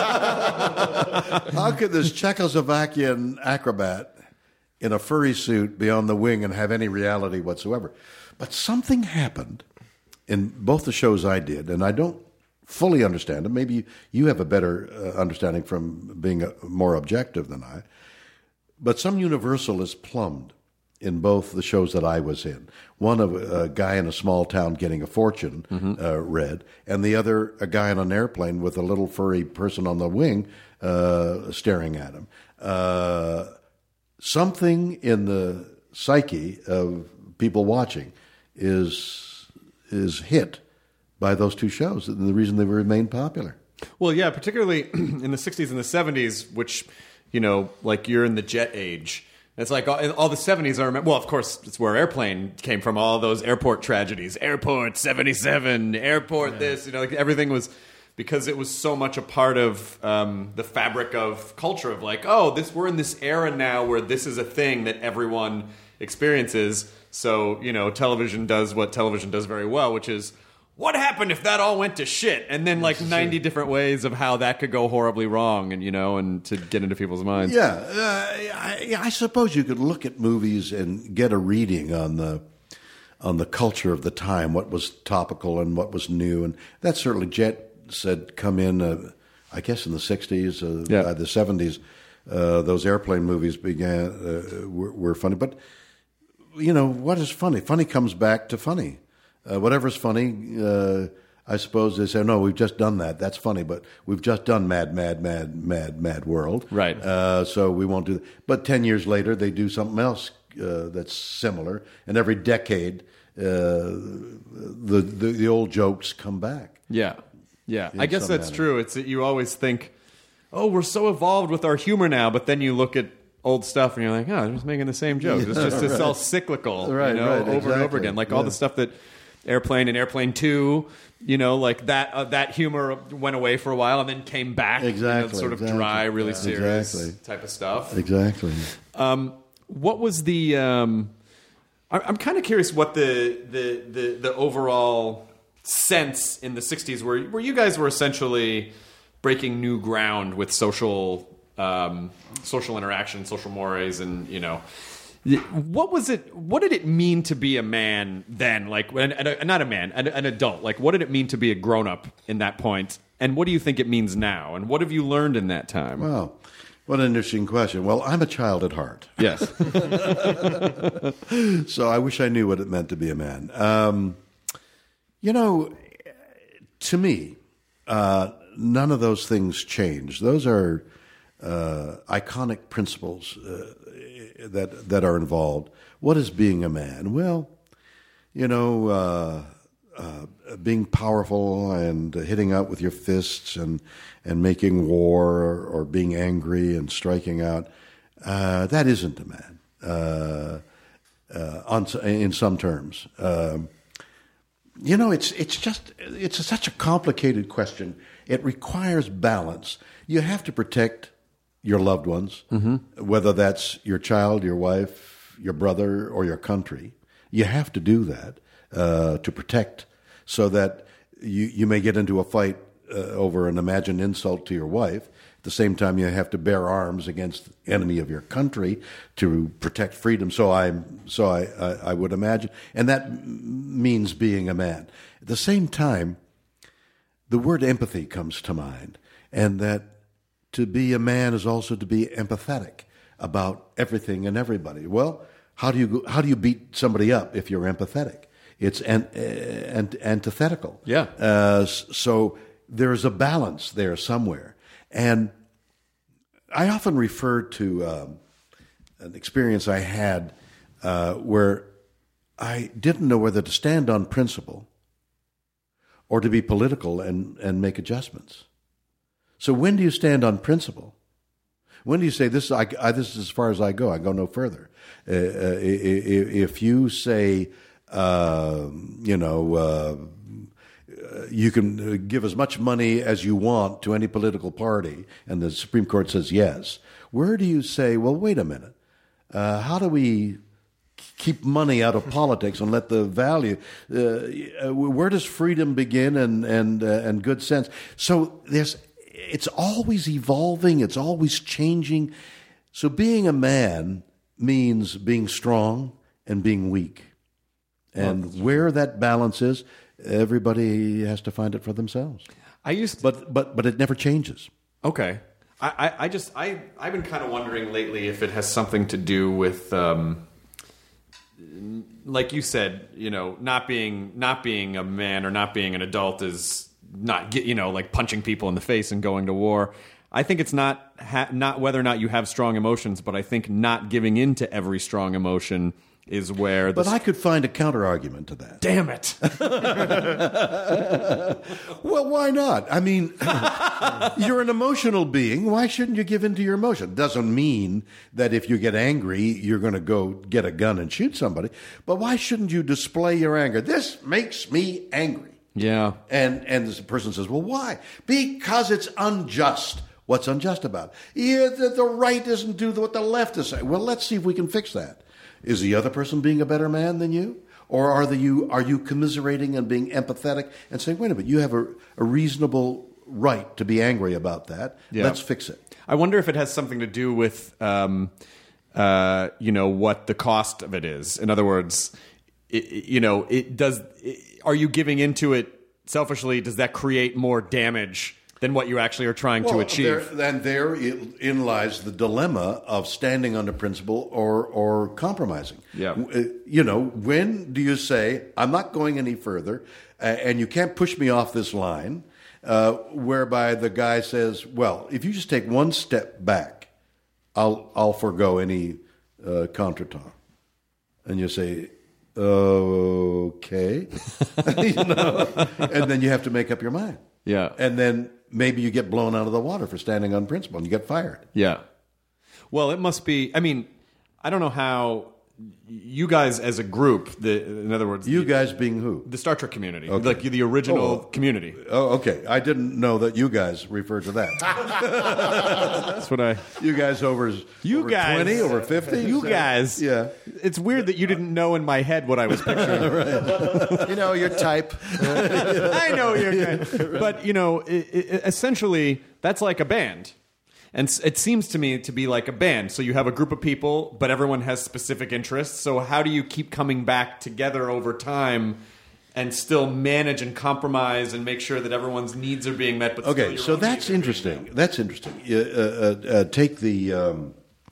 Speaker 7: How could this Czechoslovakian acrobat in a furry suit be on the wing and have any reality whatsoever? But something happened in both the shows I did, and I don't fully understand it. Maybe you have a better uh, understanding from being a, more objective than I. But some universal is plumbed in both the shows that I was in. One of a guy in a small town getting a fortune mm-hmm. uh, read, and the other a guy on an airplane with a little furry person on the wing uh, staring at him. Uh, something in the psyche of people watching is is hit by those two shows, and the reason they remained popular.
Speaker 8: Well, yeah, particularly in the sixties and the seventies, which... You know, like you're in the jet age. It's like all, in all the seventies, I remember. Well, of course, it's where Airplane came from, all those airport tragedies. Airport seventy-seven, airport yeah. this. You know, like everything was, because it was so much a part of um, the fabric of culture of like, oh, this we're in this era now where this is a thing that everyone experiences. So, you know, television does what television does very well, which is, what happened if that all went to shit? And then like ninety different ways of how that could go horribly wrong, and you know, and to get into people's minds.
Speaker 7: Yeah, uh, I, I suppose you could look at movies and get a reading on the on the culture of the time, what was topical and what was new, and that certainly Jet said come in. Uh, I guess in the sixties, uh, yeah. by the seventies, uh, those airplane movies began uh, were, were funny. But you know what is funny? Funny comes back to funny. Uh, whatever's funny, uh, I suppose they say, no, we've just done that. That's funny, but we've just done Mad, Mad, Mad, Mad, Mad World.
Speaker 8: Right.
Speaker 7: Uh, so we won't do that. But ten years later, they do something else uh, that's similar. And every decade, uh, the, the the old jokes come back.
Speaker 8: Yeah. Yeah. I guess that's manner. true. It's that you always think, oh, we're so evolved with our humor now. But then you look at old stuff and you're like, oh, they're just making the same jokes. It's just it's right. all cyclical,
Speaker 7: right,
Speaker 8: you know,
Speaker 7: right,
Speaker 8: over
Speaker 7: exactly.
Speaker 8: and over again. Like
Speaker 7: yeah.
Speaker 8: all the stuff that Airplane and Airplane two, you know, like that uh, that humor went away for a while and then came back.
Speaker 7: Exactly.
Speaker 8: You know, sort of
Speaker 7: exactly.
Speaker 8: dry, really
Speaker 7: yeah.
Speaker 8: serious
Speaker 7: exactly.
Speaker 8: type of stuff.
Speaker 7: Exactly.
Speaker 8: Um, what was the... Um, I, I'm kind of curious what the, the, the, the overall sense in the sixties where, where you guys were essentially breaking new ground with social um, social interaction, social mores, and, you know... What was it? What did it mean to be a man then? Like, an, an, not a man, an, an adult. Like, what did it mean to be a grown up in that point? And what do you think it means now? And what have you learned in that time?
Speaker 7: Wow, what an interesting question. Well, I'm a child at heart.
Speaker 8: Yes.
Speaker 7: So I wish I knew what it meant to be a man. Um, you know, to me, uh, none of those things change. Those are uh, iconic principles. Uh, that that are involved. What is being a man? Well, you know, uh, uh, being powerful and hitting out with your fists and and making war or, or being angry and striking out, uh, that isn't a man. uh, uh, on in some terms. Um, you know, it's it's just it's a, such a complicated question. It requires balance. You have to protect your loved ones, mm-hmm. whether that's your child, your wife, your brother, or your country. You have to do that uh, to protect, so that you you may get into a fight uh, over an imagined insult to your wife. At the same time, you have to bear arms against the enemy of your country to protect freedom. So I so I I, I would imagine, and that m- means being a man. At the same time, the word empathy comes to mind, and that to be a man is also to be empathetic about everything and everybody. Well, how do you how do you beat somebody up if you're empathetic? It's an, uh, an, antithetical.
Speaker 8: Yeah.
Speaker 7: Uh, so there's a balance there somewhere, and I often refer to um, an experience I had uh, where I didn't know whether to stand on principle or to be political and, and make adjustments. So when do you stand on principle? When do you say, this, I, I, this is as far as I go, I go no further? Uh, uh, if you say, uh, you know, uh, you can give as much money as you want to any political party, and the Supreme Court says yes, where do you say, well, wait a minute, uh, how do we keep money out of politics and let the value, uh, where does freedom begin and, and, uh, and good sense? So there's, it's always evolving, it's always changing. So being a man means being strong and being weak. And well, where that balance is, everybody has to find it for themselves.
Speaker 8: I used to,
Speaker 7: but but but it never changes.
Speaker 8: Okay. I, I, I just I I've been kind of wondering lately if it has something to do with um, like you said, you know, not being not being a man or not being an adult is not get, you know, like punching people in the face and going to war. I think it's not ha- not whether or not you have strong emotions, but I think not giving in to every strong emotion is where.
Speaker 7: But I could find a counter argument to that.
Speaker 8: Damn it!
Speaker 7: Well, why not? I mean, you're an emotional being. Why shouldn't you give in to your emotion? Doesn't mean that if you get angry, you're going to go get a gun and shoot somebody. But why shouldn't you display your anger? This makes me angry.
Speaker 8: Yeah.
Speaker 7: And and the person says, well, why? Because it's unjust. What's unjust about it? Yeah, the, the right doesn't do what the left is saying. Well, let's see if we can fix that. Is the other person being a better man than you? Or are the, you are you commiserating and being empathetic and saying, wait a minute, you have a, a reasonable right to be angry about that. Yeah. Let's fix it.
Speaker 8: I wonder if it has something to do with, um, uh, you know, what the cost of it is. In other words, it, you know, it does. It, are you giving into it selfishly? Does that create more damage than what you actually are trying
Speaker 7: well,
Speaker 8: to achieve?
Speaker 7: Then there, therein lies the dilemma of standing under principle or or compromising.
Speaker 8: Yeah.
Speaker 7: You know, when do you say, I'm not going any further, uh, and you can't push me off this line, uh, whereby the guy says, well, if you just take one step back, I'll I'll forego any uh, contretemps. And you say, okay. You know? And then you have to make up your mind.
Speaker 8: Yeah.
Speaker 7: And then maybe you get blown out of the water for standing on principle and you get fired.
Speaker 8: Yeah. Well, it must be, I mean, I don't know how you guys as a group, the, in other words...
Speaker 7: You guys being who?
Speaker 8: The Star Trek community.
Speaker 7: Okay.
Speaker 8: Like the original oh, community.
Speaker 7: Oh, okay. I didn't know that you guys referred to that.
Speaker 8: That's what I...
Speaker 7: You guys over,
Speaker 8: you
Speaker 7: over
Speaker 8: guys,
Speaker 7: twenty, over fifty?
Speaker 8: You guys.
Speaker 7: Yeah.
Speaker 8: It's weird that you didn't know in my head what I was picturing.
Speaker 9: Right. You know, your type.
Speaker 8: I know your type. But, you know, it, it, essentially, that's like a band. And it seems to me to be like a band. So you have a group of people, but everyone has specific interests. So how do you keep coming back together over time and still manage and compromise and make sure that everyone's needs are being met? But
Speaker 7: okay,
Speaker 8: still your
Speaker 7: so
Speaker 8: own
Speaker 7: that's
Speaker 8: needs are
Speaker 7: interesting.
Speaker 8: being met?
Speaker 7: That's interesting. Uh, uh, uh, take the um,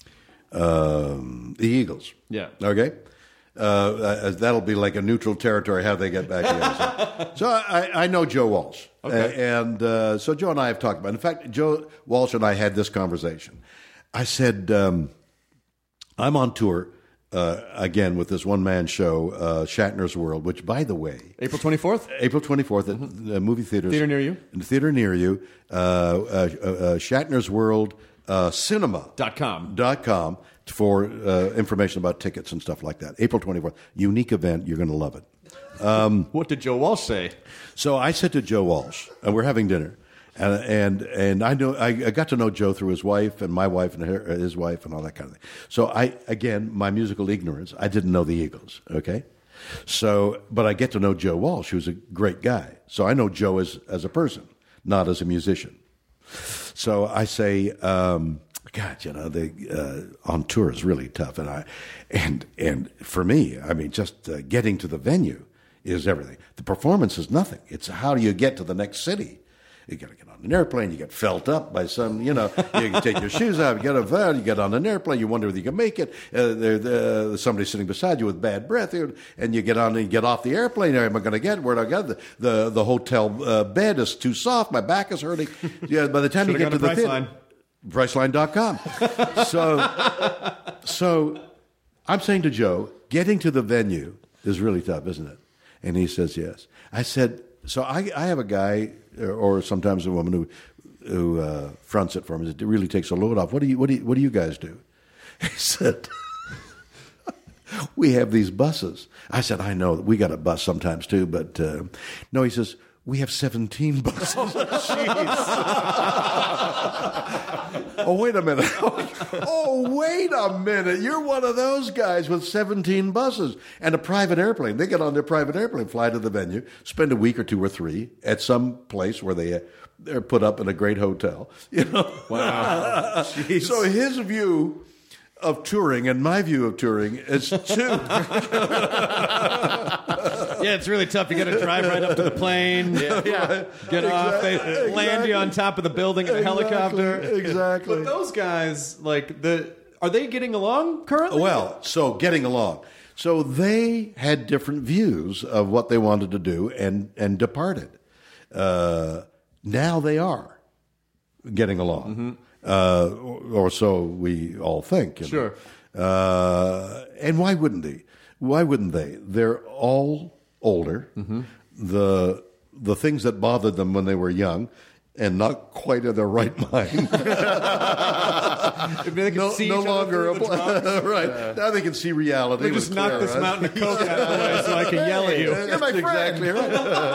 Speaker 7: um, the Eagles.
Speaker 8: Yeah.
Speaker 7: Okay. Uh, uh, that'll be like a neutral territory. How they get back together. So, so I, I know Joe Walsh,
Speaker 8: okay.
Speaker 7: uh, and uh, so Joe and I have talked about it. In fact, Joe Walsh and I had this conversation. I said, um, I'm on tour uh, again with this one man show, uh, Shatner's World, which, by the way,
Speaker 8: April twenty-fourth,
Speaker 7: April twenty-fourth at the movie theaters,
Speaker 8: theater near you,
Speaker 7: in the theater near you, uh, uh, uh, Shatner's World. uh, cinema
Speaker 8: Dot com.
Speaker 7: dot com for uh, information about tickets and stuff like that. April twenty-fourth. Unique event. You're going to love it. Um,
Speaker 8: What did Joe Walsh say?
Speaker 7: so I said to Joe Walsh, and we're having dinner, and and, and I know I, I got to know Joe through his wife and my wife and her, his wife and all that kind of thing. So I, again, my musical ignorance, I didn't know the Eagles, okay? So, but I get to know Joe Walsh, who's a great guy. So I know Joe as, as a person, not as a musician. So I say, um, God, you know, the uh, on tour is really tough, and I, and and for me, I mean, just uh, getting to the venue is everything. The performance is nothing. It's how do you get to the next city? You got to get on an airplane. You get felt up by some, you know. You can take your shoes off. You get a, you get on an airplane. You wonder whether you can make it. Uh, there, there's somebody sitting beside you with bad breath, and you get on and you get off the airplane. Am I going to get where do I get? The the, the hotel uh, bed is too soft. My back is hurting. Yeah, by the time you get to,
Speaker 8: to
Speaker 7: the theater, Priceline dot com. so, so I'm saying to Joe, getting to the venue is really tough, isn't it? And he says yes. I said, so I, I have a guy, or sometimes a woman who who uh, fronts it for me. It really takes a load off. What do you what do you, what do you guys do? He said, we have these buses. I said, I know we got a bus sometimes too, but uh, no. He says, we have seventeen buses. Oh, wait a minute. Oh, wait a minute. You're one of those guys with seventeen buses and a private airplane. They get on their private airplane, fly to the venue, spend a week or two or three at some place where they, uh, they're put up in a great hotel. You know?
Speaker 8: Wow.
Speaker 7: So his view of touring and my view of touring is two.
Speaker 8: Yeah, it's really tough. You got to drive right up to the plane. Yeah, yeah. Get
Speaker 7: Exactly.
Speaker 8: off. They
Speaker 7: Exactly.
Speaker 8: land you on top of the building in a
Speaker 7: Exactly.
Speaker 8: helicopter.
Speaker 7: Exactly.
Speaker 8: But those guys, like the, are they getting along currently?
Speaker 7: Well, so getting along. So they had different views of what they wanted to do and, and departed. Uh, now they are getting along.
Speaker 8: Mm-hmm.
Speaker 7: Uh, or, or so we all think. You know.
Speaker 8: Sure.
Speaker 7: Uh, and why wouldn't they? Why wouldn't they? They're all older.
Speaker 8: Mm-hmm.
Speaker 7: The the things that bothered them when they were young and not quite in their right mind.
Speaker 8: They can
Speaker 7: no
Speaker 8: see
Speaker 7: no
Speaker 8: each other
Speaker 7: longer
Speaker 8: through the drums.
Speaker 7: right.
Speaker 9: Yeah.
Speaker 7: Now they can see reality.
Speaker 8: They
Speaker 7: with
Speaker 8: just knock
Speaker 7: clear
Speaker 8: this
Speaker 7: eyes.
Speaker 8: mountain of coke out of the way so I can yell at you.
Speaker 7: You're my exactly right.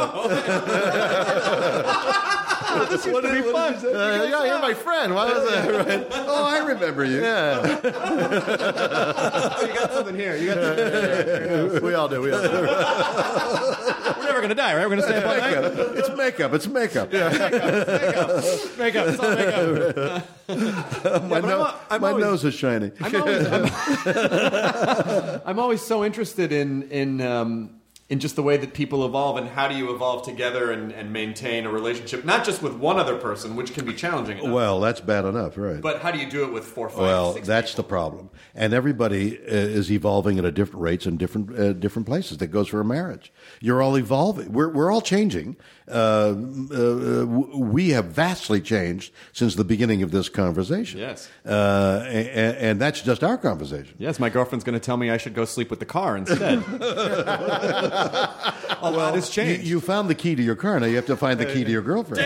Speaker 8: This used to be fun.
Speaker 9: Uh, yeah, you're my friend. Why was that?
Speaker 7: Right. Oh, I remember you.
Speaker 9: Yeah,
Speaker 8: Oh, you got something here. You got something.
Speaker 9: we all do. We all do.
Speaker 8: We're never gonna die, right? We're gonna stay up all night.
Speaker 7: Makeup. It's makeup. It's makeup.
Speaker 8: Makeup. It's all makeup.
Speaker 7: My,
Speaker 8: but
Speaker 7: no-
Speaker 8: I'm- I'm
Speaker 7: my
Speaker 8: always-
Speaker 7: nose is shiny.
Speaker 8: I'm always, I'm, I'm always so interested in in um, in just the way that people evolve and how do you evolve together and, and maintain a relationship, not just with one other person, which can be challenging enough,
Speaker 7: Well, that's bad enough, right?
Speaker 8: but how do you do it with four, five,
Speaker 7: Well,
Speaker 8: six
Speaker 7: that's
Speaker 8: people?
Speaker 7: the problem, and everybody uh, is evolving at a different rates in different uh, different places. That goes for a marriage. You're all evolving. We're we're all changing. Uh, uh, we have vastly changed since the beginning of this conversation.
Speaker 8: Yes.
Speaker 7: uh, and, and that's just our conversation.
Speaker 8: Yes, my girlfriend's going to tell me I should go sleep with the car instead. A lot has
Speaker 7: You,
Speaker 8: changed.
Speaker 7: you found the key to your car. Now you have to find the key to your girlfriend.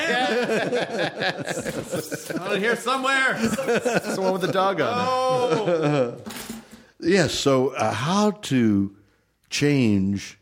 Speaker 8: on here somewhere.
Speaker 9: It's the one with the dog on it.
Speaker 8: Oh.
Speaker 7: Yes. So, uh, how to change?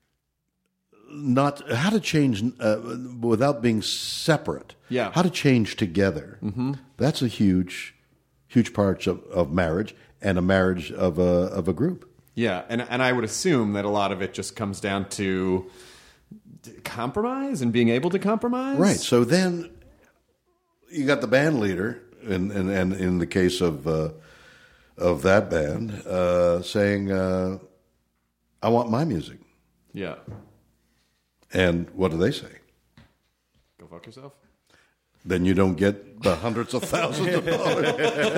Speaker 7: Not how to change uh, without being separate.
Speaker 8: Yeah.
Speaker 7: How to change together. Mm-hmm. That's a huge, huge part of, of marriage and a marriage of a of a group.
Speaker 8: Yeah, and and I would assume that a lot of it just comes down to compromise and being able to compromise.
Speaker 7: Right. So then you got the band leader, and and, and in the case of uh, of that band, uh, saying, uh, "I want my music."
Speaker 8: Yeah.
Speaker 7: And what do they say?
Speaker 8: Go fuck yourself.
Speaker 7: Then you don't get the hundreds of thousands of dollars.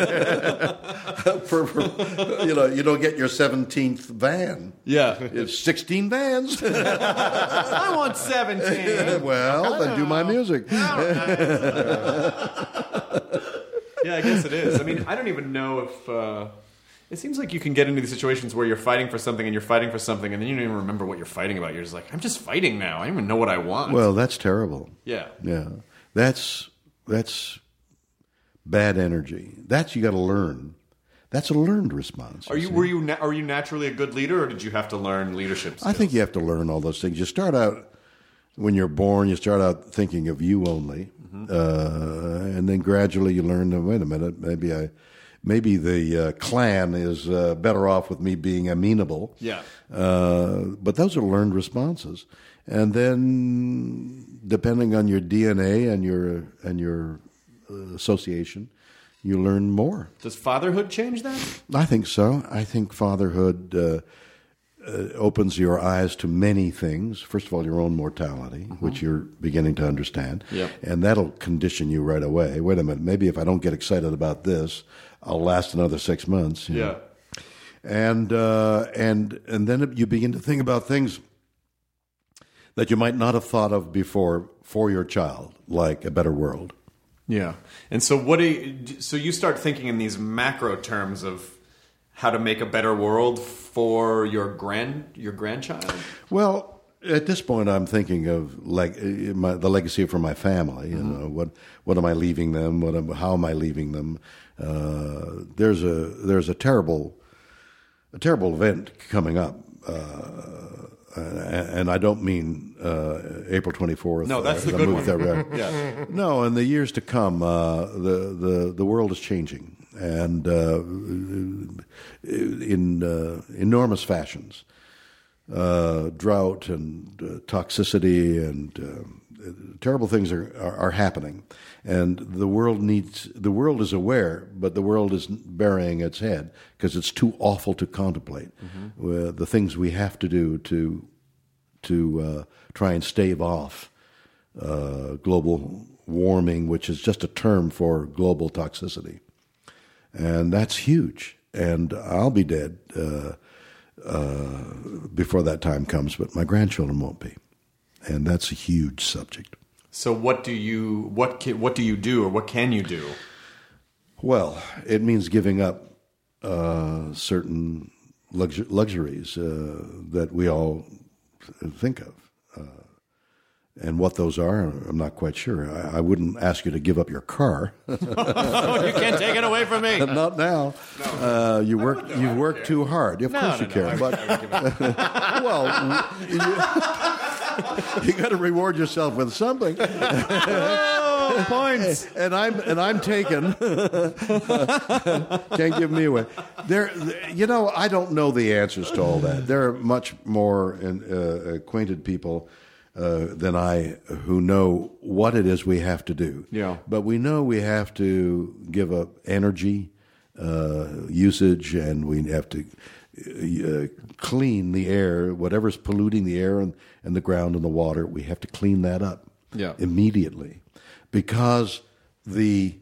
Speaker 7: for, for, you know, you don't get your seventeenth van.
Speaker 8: Yeah.
Speaker 7: It's sixteen vans.
Speaker 8: I want seventeen.
Speaker 7: Well, then do my music.
Speaker 8: Yeah, I guess it is. I mean, I don't even know if... Uh, it seems like you can get into these situations where you're fighting for something and you're fighting for something and then you don't even remember what you're fighting about. You're just like, I'm just fighting now. I don't even know what I want.
Speaker 7: Well, that's terrible.
Speaker 8: yeah.
Speaker 7: Yeah, that's that's bad energy. That's you got to learn. That's a learned response.
Speaker 8: Are you
Speaker 7: see?
Speaker 8: were you na- are you naturally a good leader, or did you have to learn leadership skills?
Speaker 7: I think you have to learn all those things. You start out when you're born. You start out thinking of you only, mm-hmm. uh, and then gradually you learn. To, wait a minute, maybe I, maybe the uh, clan is uh, better off with me being amenable.
Speaker 8: Yeah.
Speaker 7: Uh, but those are learned responses, and then depending on your D N A and your and your uh, association, you learn more.
Speaker 8: Does fatherhood change that?
Speaker 7: I think so. I think fatherhood uh, uh, opens your eyes to many things. First of all, your own mortality, mm-hmm. which you're beginning to understand.
Speaker 8: Yep.
Speaker 7: And that'll condition you right away. Wait a minute, maybe if I don't get excited about this, I'll last another six months. You
Speaker 8: yeah.
Speaker 7: know? And, uh, and, and then you begin to think about things that you might not have thought of before for your child, like a better world.
Speaker 8: Yeah. And so what do you, so you start thinking in these macro terms of how to make a better world for your grand your grandchild?
Speaker 7: Well, at this point I'm thinking of like my, the legacy for my family, you mm-hmm. know, what what am I leaving them? What am, how am I leaving them? Uh, there's a there's a terrible a terrible event coming up. Uh, and I don't mean uh, April twenty-fourth.
Speaker 8: No, that's
Speaker 7: uh,
Speaker 8: the good
Speaker 7: movie
Speaker 8: one.
Speaker 7: That,
Speaker 8: yeah.
Speaker 7: No, in the years to come, uh, the, the the world is changing, and uh, in uh, enormous fashions. Uh, drought and uh, toxicity and uh, terrible things are, are, are happening, and the world needs. The world is aware, but the world is burying its head because it's too awful to contemplate. Mm-hmm. Uh, the things we have to do to to uh, try and stave off uh, global warming, which is just a term for global toxicity, and that's huge. And I'll be dead uh, uh, before that time comes, but my grandchildren won't be, and that's a huge subject.
Speaker 8: So, what do you what can, what do you do, or what can you do?
Speaker 7: Well, it means giving up uh, certain luxu- luxuries uh, that we all think of. Uh, and what those are, I'm not quite sure. I, I wouldn't ask you to give up your car.
Speaker 8: You can't take it away from me.
Speaker 7: Not now. No. Uh, you work. You work too hard. Of
Speaker 8: no,
Speaker 7: course
Speaker 8: no,
Speaker 7: you care.
Speaker 8: No,
Speaker 7: but well, you, you got to reward yourself with something.
Speaker 8: Oh, points.
Speaker 7: And I'm and I'm taken. Can't give me away. There, you know, I don't know the answers to all that. There are much more in, uh, acquainted people uh, than I who know what it is we have to do.
Speaker 8: Yeah.
Speaker 7: But we know we have to give up energy uh, usage, and we have to uh, clean the air. Whatever's polluting the air and, and the ground and the water, we have to clean that up
Speaker 8: yeah.
Speaker 7: immediately. Because the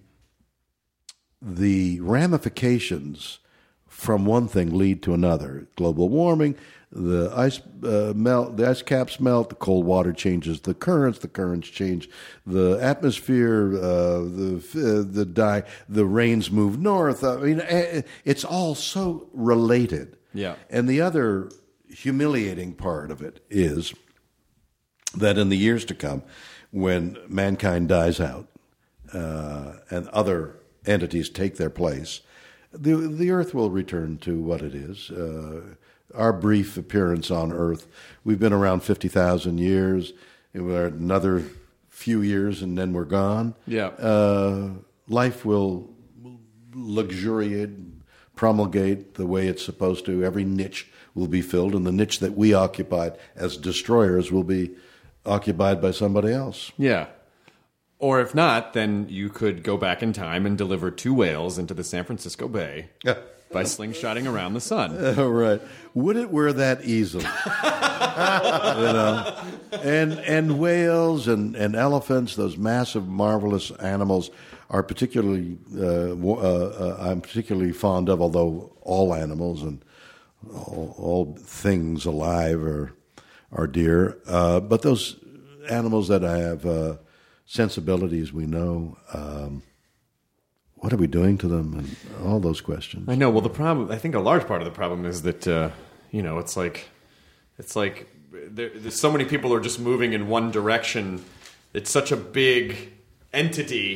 Speaker 7: the ramifications from one thing lead to another. Global warming, the ice uh, melt, the ice caps melt, the cold water changes the currents, the currents change the atmosphere, uh, the uh, the die, the rains move north. I mean, it's all so related.
Speaker 8: Yeah.
Speaker 7: And the other humiliating part of it is that in the years to come, when mankind dies out uh, and other entities take their place, the the Earth will return to what it is. Uh, our brief appearance on Earth, we've been around fifty thousand years. We're another few years and then we're gone.
Speaker 8: Yeah.
Speaker 7: Uh, life will luxuriate, promulgate the way it's supposed to. Every niche will be filled, and the niche that we occupied as destroyers will be occupied by somebody else.
Speaker 8: Yeah. Or if not, then you could go back in time and deliver two whales into the San Francisco Bay by slingshotting around the sun.
Speaker 7: Uh, right. Would it were that easily? You know? And and whales and, and elephants, those massive, marvelous animals, are particularly uh, uh, uh, I'm particularly fond of, although all animals and all, all things alive are are dear. Uh, but those animals that have uh, sensibilities, we know, um, what are we doing to them? And all those questions.
Speaker 8: I know. Well, the problem, I think a large part of the problem is that, uh, you know, it's like, it's like there, there's so many people are just moving in one direction. It's such a big entity,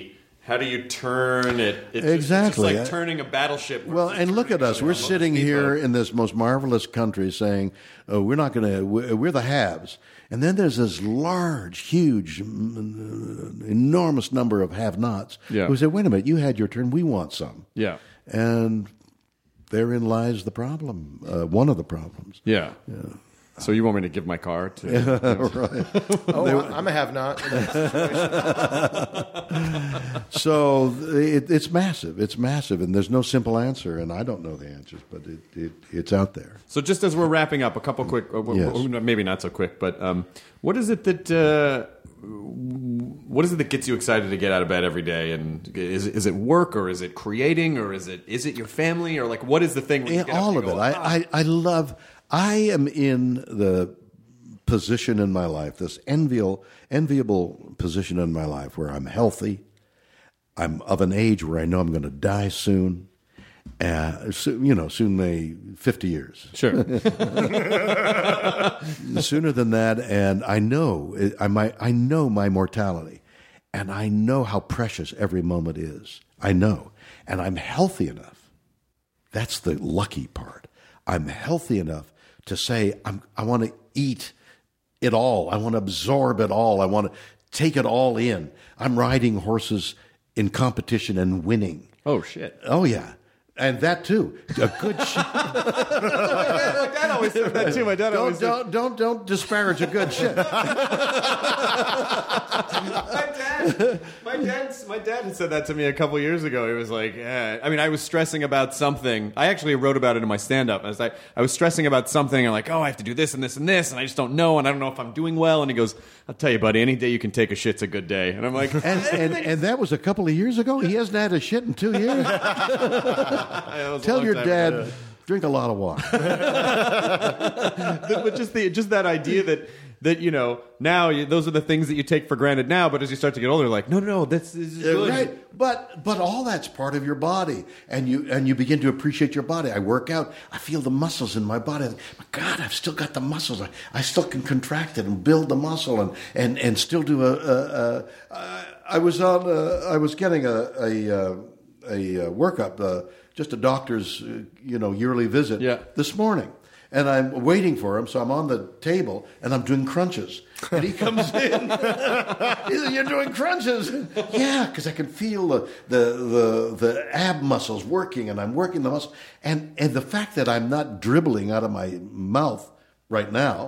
Speaker 8: how do you turn it? It's
Speaker 7: Exactly.
Speaker 8: Just, it's like turning a battleship.
Speaker 7: Well, and look at us. We're sitting here in this most marvelous country saying, oh, we're not going to, we're the haves. And then there's this large, huge, enormous number of have-nots
Speaker 8: Yeah.
Speaker 7: who say, wait a minute, you had your turn, we want some.
Speaker 8: Yeah.
Speaker 7: And therein lies the problem, uh, one of the problems.
Speaker 8: Yeah. yeah. So you want me to give my car to? You know.
Speaker 7: Right.
Speaker 9: Oh, I'm a have-not.
Speaker 7: So it, it's massive. It's massive, and there's no simple answer, and I don't know the answers, but it, it, it's out there.
Speaker 8: So just as we're wrapping up, a couple quick, uh, w-
Speaker 7: Yes.
Speaker 8: w- maybe not so quick, but um, what is it that uh, what is it that gets you excited to get out of bed every day? And is is it work, or is it creating, or is it is it your family, or like what is the thing? When you
Speaker 7: Yeah,
Speaker 8: get up
Speaker 7: all
Speaker 8: and
Speaker 7: of
Speaker 8: you
Speaker 7: it.
Speaker 8: go,
Speaker 7: I,
Speaker 8: "Ah."
Speaker 7: I, I love. I am in the position in my life, this enviable, enviable position in my life, where I'm healthy. I'm of an age where I know I'm going to die soon. Uh, so, you know, soon may fifty years.
Speaker 8: Sure.
Speaker 7: Sooner than that, and I know I might, I know my mortality, and I know how precious every moment is. I know, and I'm healthy enough. That's the lucky part. I'm healthy enough to say I'm, I want to eat it all. I want to absorb it all. I want to take it all in. I'm riding horses in competition and winning.
Speaker 8: Oh shit!
Speaker 7: Oh yeah. And that too, a good shit.
Speaker 8: My dad always said that too. My dad
Speaker 7: Don't
Speaker 8: always said,
Speaker 7: don't don't don't disparage a good shit.
Speaker 8: my dad, my dad, my dad had said that to me a couple years ago. He was like, eh. I mean, I was stressing about something. I actually wrote about it in my stand-up. I was like, I was stressing about something. I'm like, oh, I have to do this and this and this, and I just don't know, and I don't know if I'm doing well. And he goes, I'll tell you, buddy, any day you can take a shit's a good day. And I'm like,
Speaker 7: And, and and that was a couple of years ago. He hasn't had a shit in two years. Tell your dad, drink a lot of water.
Speaker 8: but just the just that idea that that you know now you, those are the things that you take for granted now, but as you start to get older, like no, no, no, this, this is good.
Speaker 7: Right, but but all that's part of your body, and you and you begin to appreciate your body. I work out, I feel the muscles in my body. My God, I've still got the muscles. I, I still can contract it and build the muscle, and and, and still do a. a, a, a I was on. A, I was getting a a, a, a workup, uh, just a doctor's uh, you know yearly visit
Speaker 8: Yeah.
Speaker 7: this morning. And I'm waiting for him, so I'm on the table, and I'm doing crunches. And he comes in. He says, you're doing crunches? Yeah, because I can feel the, the the the ab muscles working, and I'm working the muscle. And, and the fact that I'm not dribbling out of my mouth right now,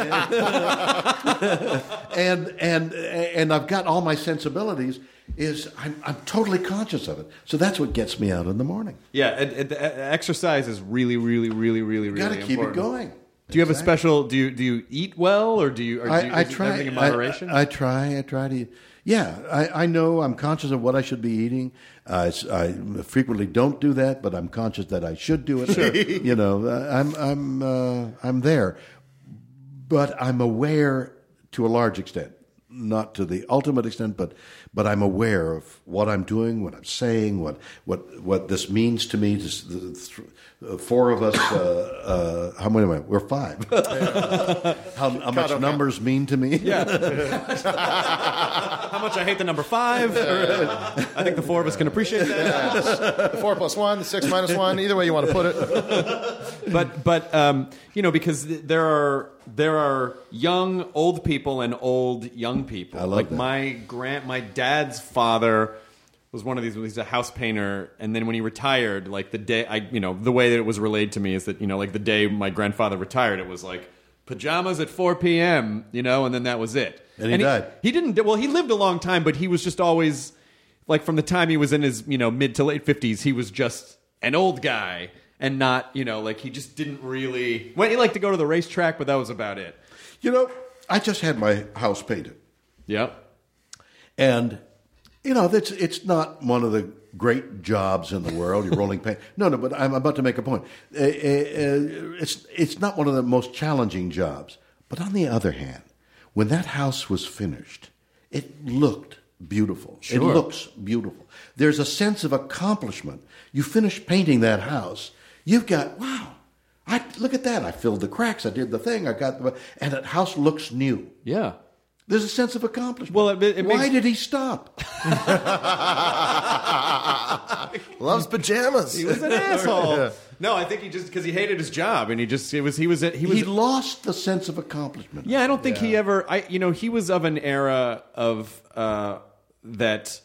Speaker 7: and, and, and I've got all my sensibilities, is I'm, I'm totally conscious of it. So that's what gets me out in the morning.
Speaker 8: Yeah, and, and, uh, exercise is really, really, really, really, really
Speaker 7: Got to keep
Speaker 8: important.
Speaker 7: it going.
Speaker 8: Do you have a
Speaker 7: Exactly.
Speaker 8: special? Do you do you eat well, or do you? Or do you
Speaker 7: I, I
Speaker 8: is it
Speaker 7: try.
Speaker 8: everything in moderation.
Speaker 7: I, I try. I try to. Yeah, I, I know. I'm conscious of what I should be eating. Uh, it's- I frequently don't do that, but I'm conscious that I should do it. Sure. You know, I'm I'm uh, I'm there, but I'm aware to a large extent, not to the ultimate extent, but but I'm aware of what I'm doing, what I'm saying, what what what this means to me. This, the, th- four of us. Uh, uh, how many am I? We're five. how, how much
Speaker 9: okay.
Speaker 7: numbers mean to me?
Speaker 8: Yeah. How much I hate the number five. I think the four of us can appreciate that.
Speaker 9: The four plus one, the six minus one, either way you want to put it.
Speaker 8: But but um, you know, because there are there are young old people and old young people.
Speaker 7: I love
Speaker 8: like
Speaker 7: that.
Speaker 8: my grand my dad's father was one of these. He's a house painter, and then when he retired, like the day I, you know, the way that it was relayed to me is that you know, like the day my grandfather retired, it was like pajamas at four p.m. You know, and then that was it.
Speaker 7: And he died.
Speaker 8: He didn't. Well, he lived a long time, but he was just always like from the time he was in his you know mid to late fifties, he was just an old guy and not you know like he just didn't really. Well, he liked to go to the racetrack, but that was about it.
Speaker 7: You know, I just had my house painted,
Speaker 8: Yep.
Speaker 7: and you know, it's it's not one of the great jobs in the world. You're rolling paint. No, no, but I'm about to make a point. Uh, uh, uh, it's it's not one of the most challenging jobs. But on the other hand, when that house was finished, it looked beautiful.
Speaker 8: Sure.
Speaker 7: It looks beautiful. There's a sense of accomplishment. You finish painting that house, you've got, wow, I look at that. I filled the cracks. I did the thing. I got the, and that house looks new.
Speaker 8: Yeah.
Speaker 7: There's a sense of accomplishment.
Speaker 8: Well, it- it
Speaker 7: why
Speaker 8: makes-
Speaker 7: did he stop?
Speaker 9: Loves pajamas.
Speaker 8: He was an asshole. No, I think he just because he hated his job and he just it was he was he was
Speaker 7: He lost the sense of accomplishment.
Speaker 8: Yeah, I don't think he ever. I you know he was of an era of uh, that.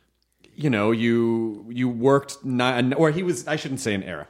Speaker 8: You know, you you worked not, or he was. I shouldn't say an era.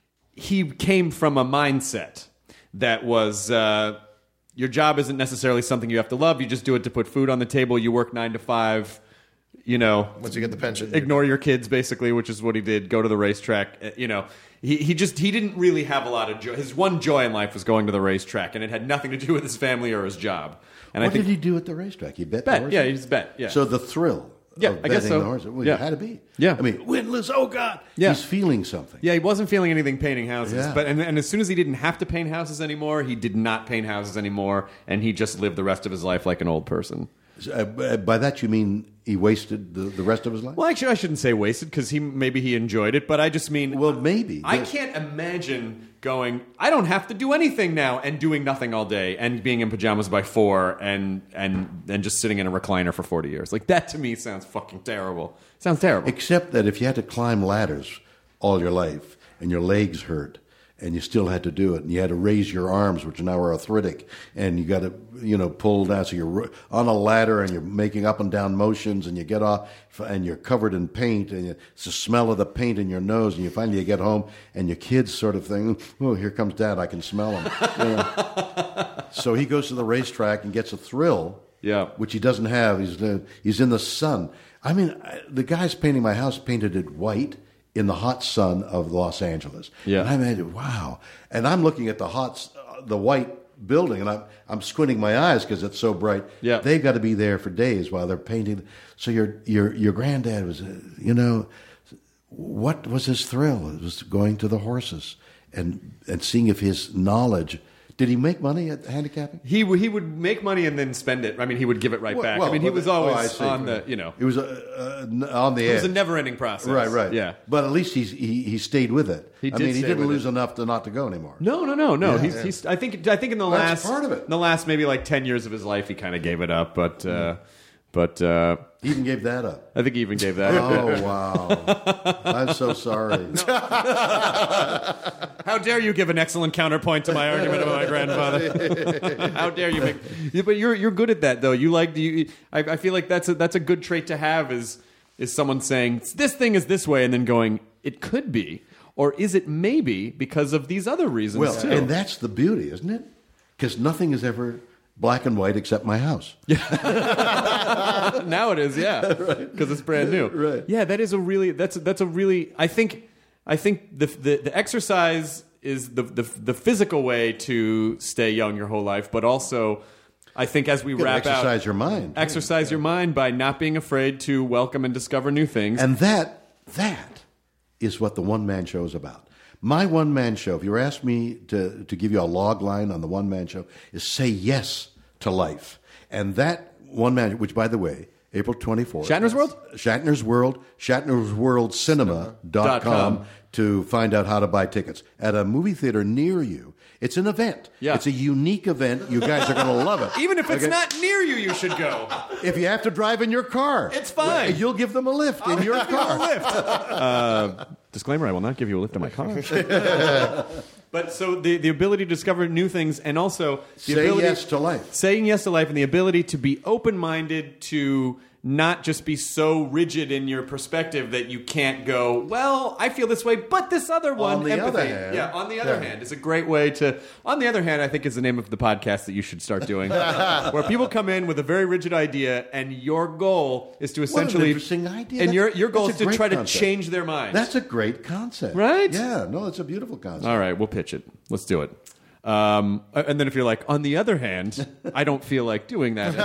Speaker 8: He came from a mindset that was uh, your job isn't necessarily something you have to love. You just do it to put food on the table. You work nine to five. You know,
Speaker 9: Once you get the pension,
Speaker 8: ignore your kids, basically, which is what he did. Go to the racetrack. Uh, You know, he he just he didn't really have a lot of joy. His one joy in life was going to the racetrack, and it had nothing to do with his family or his job. And
Speaker 7: what
Speaker 8: I think
Speaker 7: did he do at the racetrack? He bet, the
Speaker 8: bet.
Speaker 7: horses?
Speaker 8: Yeah, he just bet. Yeah.
Speaker 7: So the thrill
Speaker 8: Yeah,
Speaker 7: of
Speaker 8: I guess
Speaker 7: betting
Speaker 8: so.
Speaker 7: the horses, well,
Speaker 8: Yeah.
Speaker 7: it had to be.
Speaker 8: Yeah.
Speaker 7: I mean, winless, oh, God.
Speaker 8: Yeah.
Speaker 7: He's feeling something.
Speaker 8: Yeah, he wasn't feeling anything painting houses.
Speaker 7: Yeah.
Speaker 8: But and, and as soon as he didn't have to paint houses anymore, he did not paint houses anymore, and he just lived the rest of his life like an old person.
Speaker 7: Uh, by that you mean he wasted the, the rest of his life?
Speaker 8: Well, actually, I shouldn't say wasted because he maybe he enjoyed it, but I just mean
Speaker 7: Well, maybe.
Speaker 8: I
Speaker 7: The-
Speaker 8: can't imagine going. I don't have to do anything now and doing nothing all day and being in pajamas by four and and and just sitting in a recliner for forty years. Like that to me sounds fucking terrible. Sounds terrible.
Speaker 7: Except that if you had to climb ladders all your life and your legs hurt and you still had to do it and you had to raise your arms, which now are arthritic, and you got to, you know, pull down. So you're on a ladder and you're making up and down motions and you get off and you're covered in paint and it's the smell of the paint in your nose and you finally you get home and your kids sort of think, oh, here comes Dad, I can smell him. You know? So he goes to the racetrack and gets a thrill,
Speaker 8: Yeah.
Speaker 7: which he doesn't have. He's, uh, he's in the sun. I mean, I- the guys painting my house painted it white in the hot sun of Los Angeles.
Speaker 8: Yeah.
Speaker 7: And I made wow. And I'm looking at the hot, uh, the white building, and I'm I'm squinting my eyes because it's so bright.
Speaker 8: Yeah.
Speaker 7: They've got to be there for days while they're painting. So your your your granddad was, uh, you know, what was his thrill? It was going to the horses and and seeing if his knowledge. Did he make money at handicapping?
Speaker 8: He w- he would make money and then spend it. I mean, he would give it right
Speaker 7: Well,
Speaker 8: back.
Speaker 7: well,
Speaker 8: I mean, he
Speaker 7: but-
Speaker 8: was
Speaker 7: oh, I
Speaker 8: always
Speaker 7: see.
Speaker 8: on the you know.
Speaker 7: It was uh, uh, on the
Speaker 8: It
Speaker 7: edge.
Speaker 8: was a never-ending process.
Speaker 7: Right, right.
Speaker 8: Yeah.
Speaker 7: But at least he's, he he stayed with it.
Speaker 8: He
Speaker 7: I
Speaker 8: did
Speaker 7: mean, he
Speaker 8: stay
Speaker 7: didn't
Speaker 8: with
Speaker 7: lose
Speaker 8: it.
Speaker 7: enough to not to go anymore.
Speaker 8: No, no, no, no.
Speaker 7: Yeah.
Speaker 8: he's,
Speaker 7: Yeah.
Speaker 8: he's. I think. I think in the
Speaker 7: That's
Speaker 8: last
Speaker 7: part of it.
Speaker 8: In the last maybe like ten years of his life, he kind of gave it up. But, uh, but uh,
Speaker 7: He even gave that up.
Speaker 8: I think he even gave that. up.
Speaker 7: Oh wow! I'm so sorry.
Speaker 8: How dare you give an excellent counterpoint to my argument about my grandfather? How dare you make? Yeah, but you're you're good at that though. You like you. I, I feel like that's a that's a good trait to have. Is is someone saying this thing is this way and then going it could be, or is it maybe because of these other reasons
Speaker 7: Well,
Speaker 8: too?
Speaker 7: and that's the beauty, isn't it? Because nothing is ever black and white except my house.
Speaker 8: Now it is, yeah, because it's brand new.
Speaker 7: Right.
Speaker 8: Yeah, that is a really that's a, that's a really. I think I think the the, the exercise is the, the the physical way to stay young your whole life, but also I think as we
Speaker 7: You gotta
Speaker 8: wrap out,
Speaker 7: exercise your mind.
Speaker 8: exercise your mind by not being afraid to welcome and discover new things.
Speaker 7: And that that is what the one man show is about. My one man show, if you were asked me to, to give you a log line on the one man show, is say yes to life. And that one man, which by the way, April twenty-fourth.
Speaker 8: Shatner's World?
Speaker 7: Shatner's World, Shatner's World Cinema dot com to find out how to buy tickets. At a movie theater near you. It's an event.
Speaker 8: Yeah.
Speaker 7: It's a unique event. You guys are going to love it.
Speaker 8: Even if it's
Speaker 7: Okay?
Speaker 8: not near you, you should go.
Speaker 7: If you have to drive in your car.
Speaker 8: It's fine.
Speaker 7: You'll give them a lift in your car.
Speaker 8: Uh, disclaimer: I will not give you a lift in my car. But so the, the ability to discover new things, and also the
Speaker 7: Say
Speaker 8: ability,
Speaker 7: yes to life.
Speaker 8: saying yes to life, and the ability to be open minded, to not just be so rigid in your perspective that you can't go, well, I feel this way, but this other one,
Speaker 7: On the
Speaker 8: empathy.
Speaker 7: other hand-
Speaker 8: yeah, on the other
Speaker 7: Yeah.
Speaker 8: hand, it's a great way to. On the other hand, I think is the name of the podcast that you should start doing, where people come in with a very rigid idea, and your goal is to
Speaker 7: What an
Speaker 8: essentially
Speaker 7: interesting idea.
Speaker 8: and
Speaker 7: That's-
Speaker 8: your your goal
Speaker 7: that's
Speaker 8: is
Speaker 7: a
Speaker 8: to
Speaker 7: great
Speaker 8: try
Speaker 7: concept.
Speaker 8: to change their mind.
Speaker 7: That's a great concept.
Speaker 8: Right?
Speaker 7: Yeah, no, it's a beautiful concept.
Speaker 8: All right, we'll pitch it. Let's do it. Um, and then if you're like, on the other hand, I don't feel like doing that.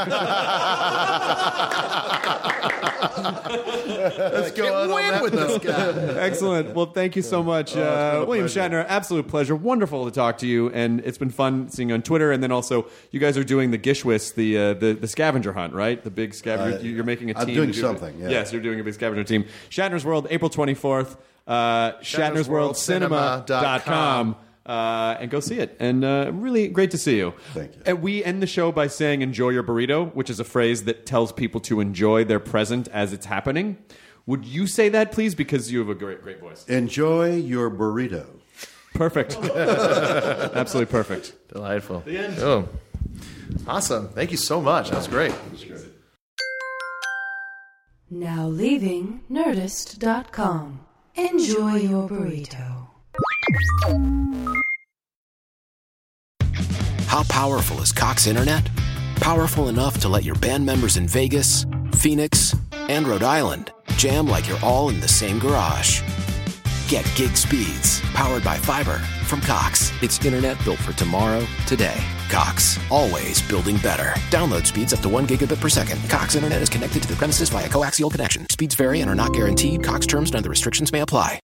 Speaker 9: Let's go out on that with this guy.
Speaker 8: Excellent. Well, thank you so much, uh, William Shatner. Absolute pleasure. Wonderful to talk to you, and it's been fun seeing you on Twitter. And then also, you guys are doing the Gishwis, the uh, the, the scavenger hunt, right? The big scavenger.
Speaker 7: Uh,
Speaker 8: you're making a team.
Speaker 7: I'm doing
Speaker 8: to do-
Speaker 7: something, yeah.
Speaker 8: Yes, you're doing a big scavenger team. Shatner's World, April twenty-fourth. Uh, Shatner's World Cinema dot com. Uh, and go see it. And uh, really great to see you.
Speaker 7: Thank you.
Speaker 8: And we end the show by saying enjoy your burrito, which is a phrase that tells people to enjoy their present as it's happening. Would you say that, please? Because you have a great, great voice.
Speaker 7: Enjoy your burrito.
Speaker 8: Perfect. Absolutely perfect.
Speaker 9: Delightful.
Speaker 8: The end.
Speaker 9: Oh, awesome. Thank you so much. That was great.
Speaker 6: Now leaving Nerdist dot com. Enjoy your burrito.
Speaker 10: How powerful is Cox Internet? Powerful enough to let your band members in Vegas, Phoenix, and Rhode Island jam like you're all in the same garage. Get gig speeds powered by fiber from Cox. It's internet built for tomorrow, today. Cox, always building better. Download speeds up to one gigabit per second. Cox Internet is connected to the premises via coaxial connection. Speeds vary and are not guaranteed. Cox terms and other restrictions may apply.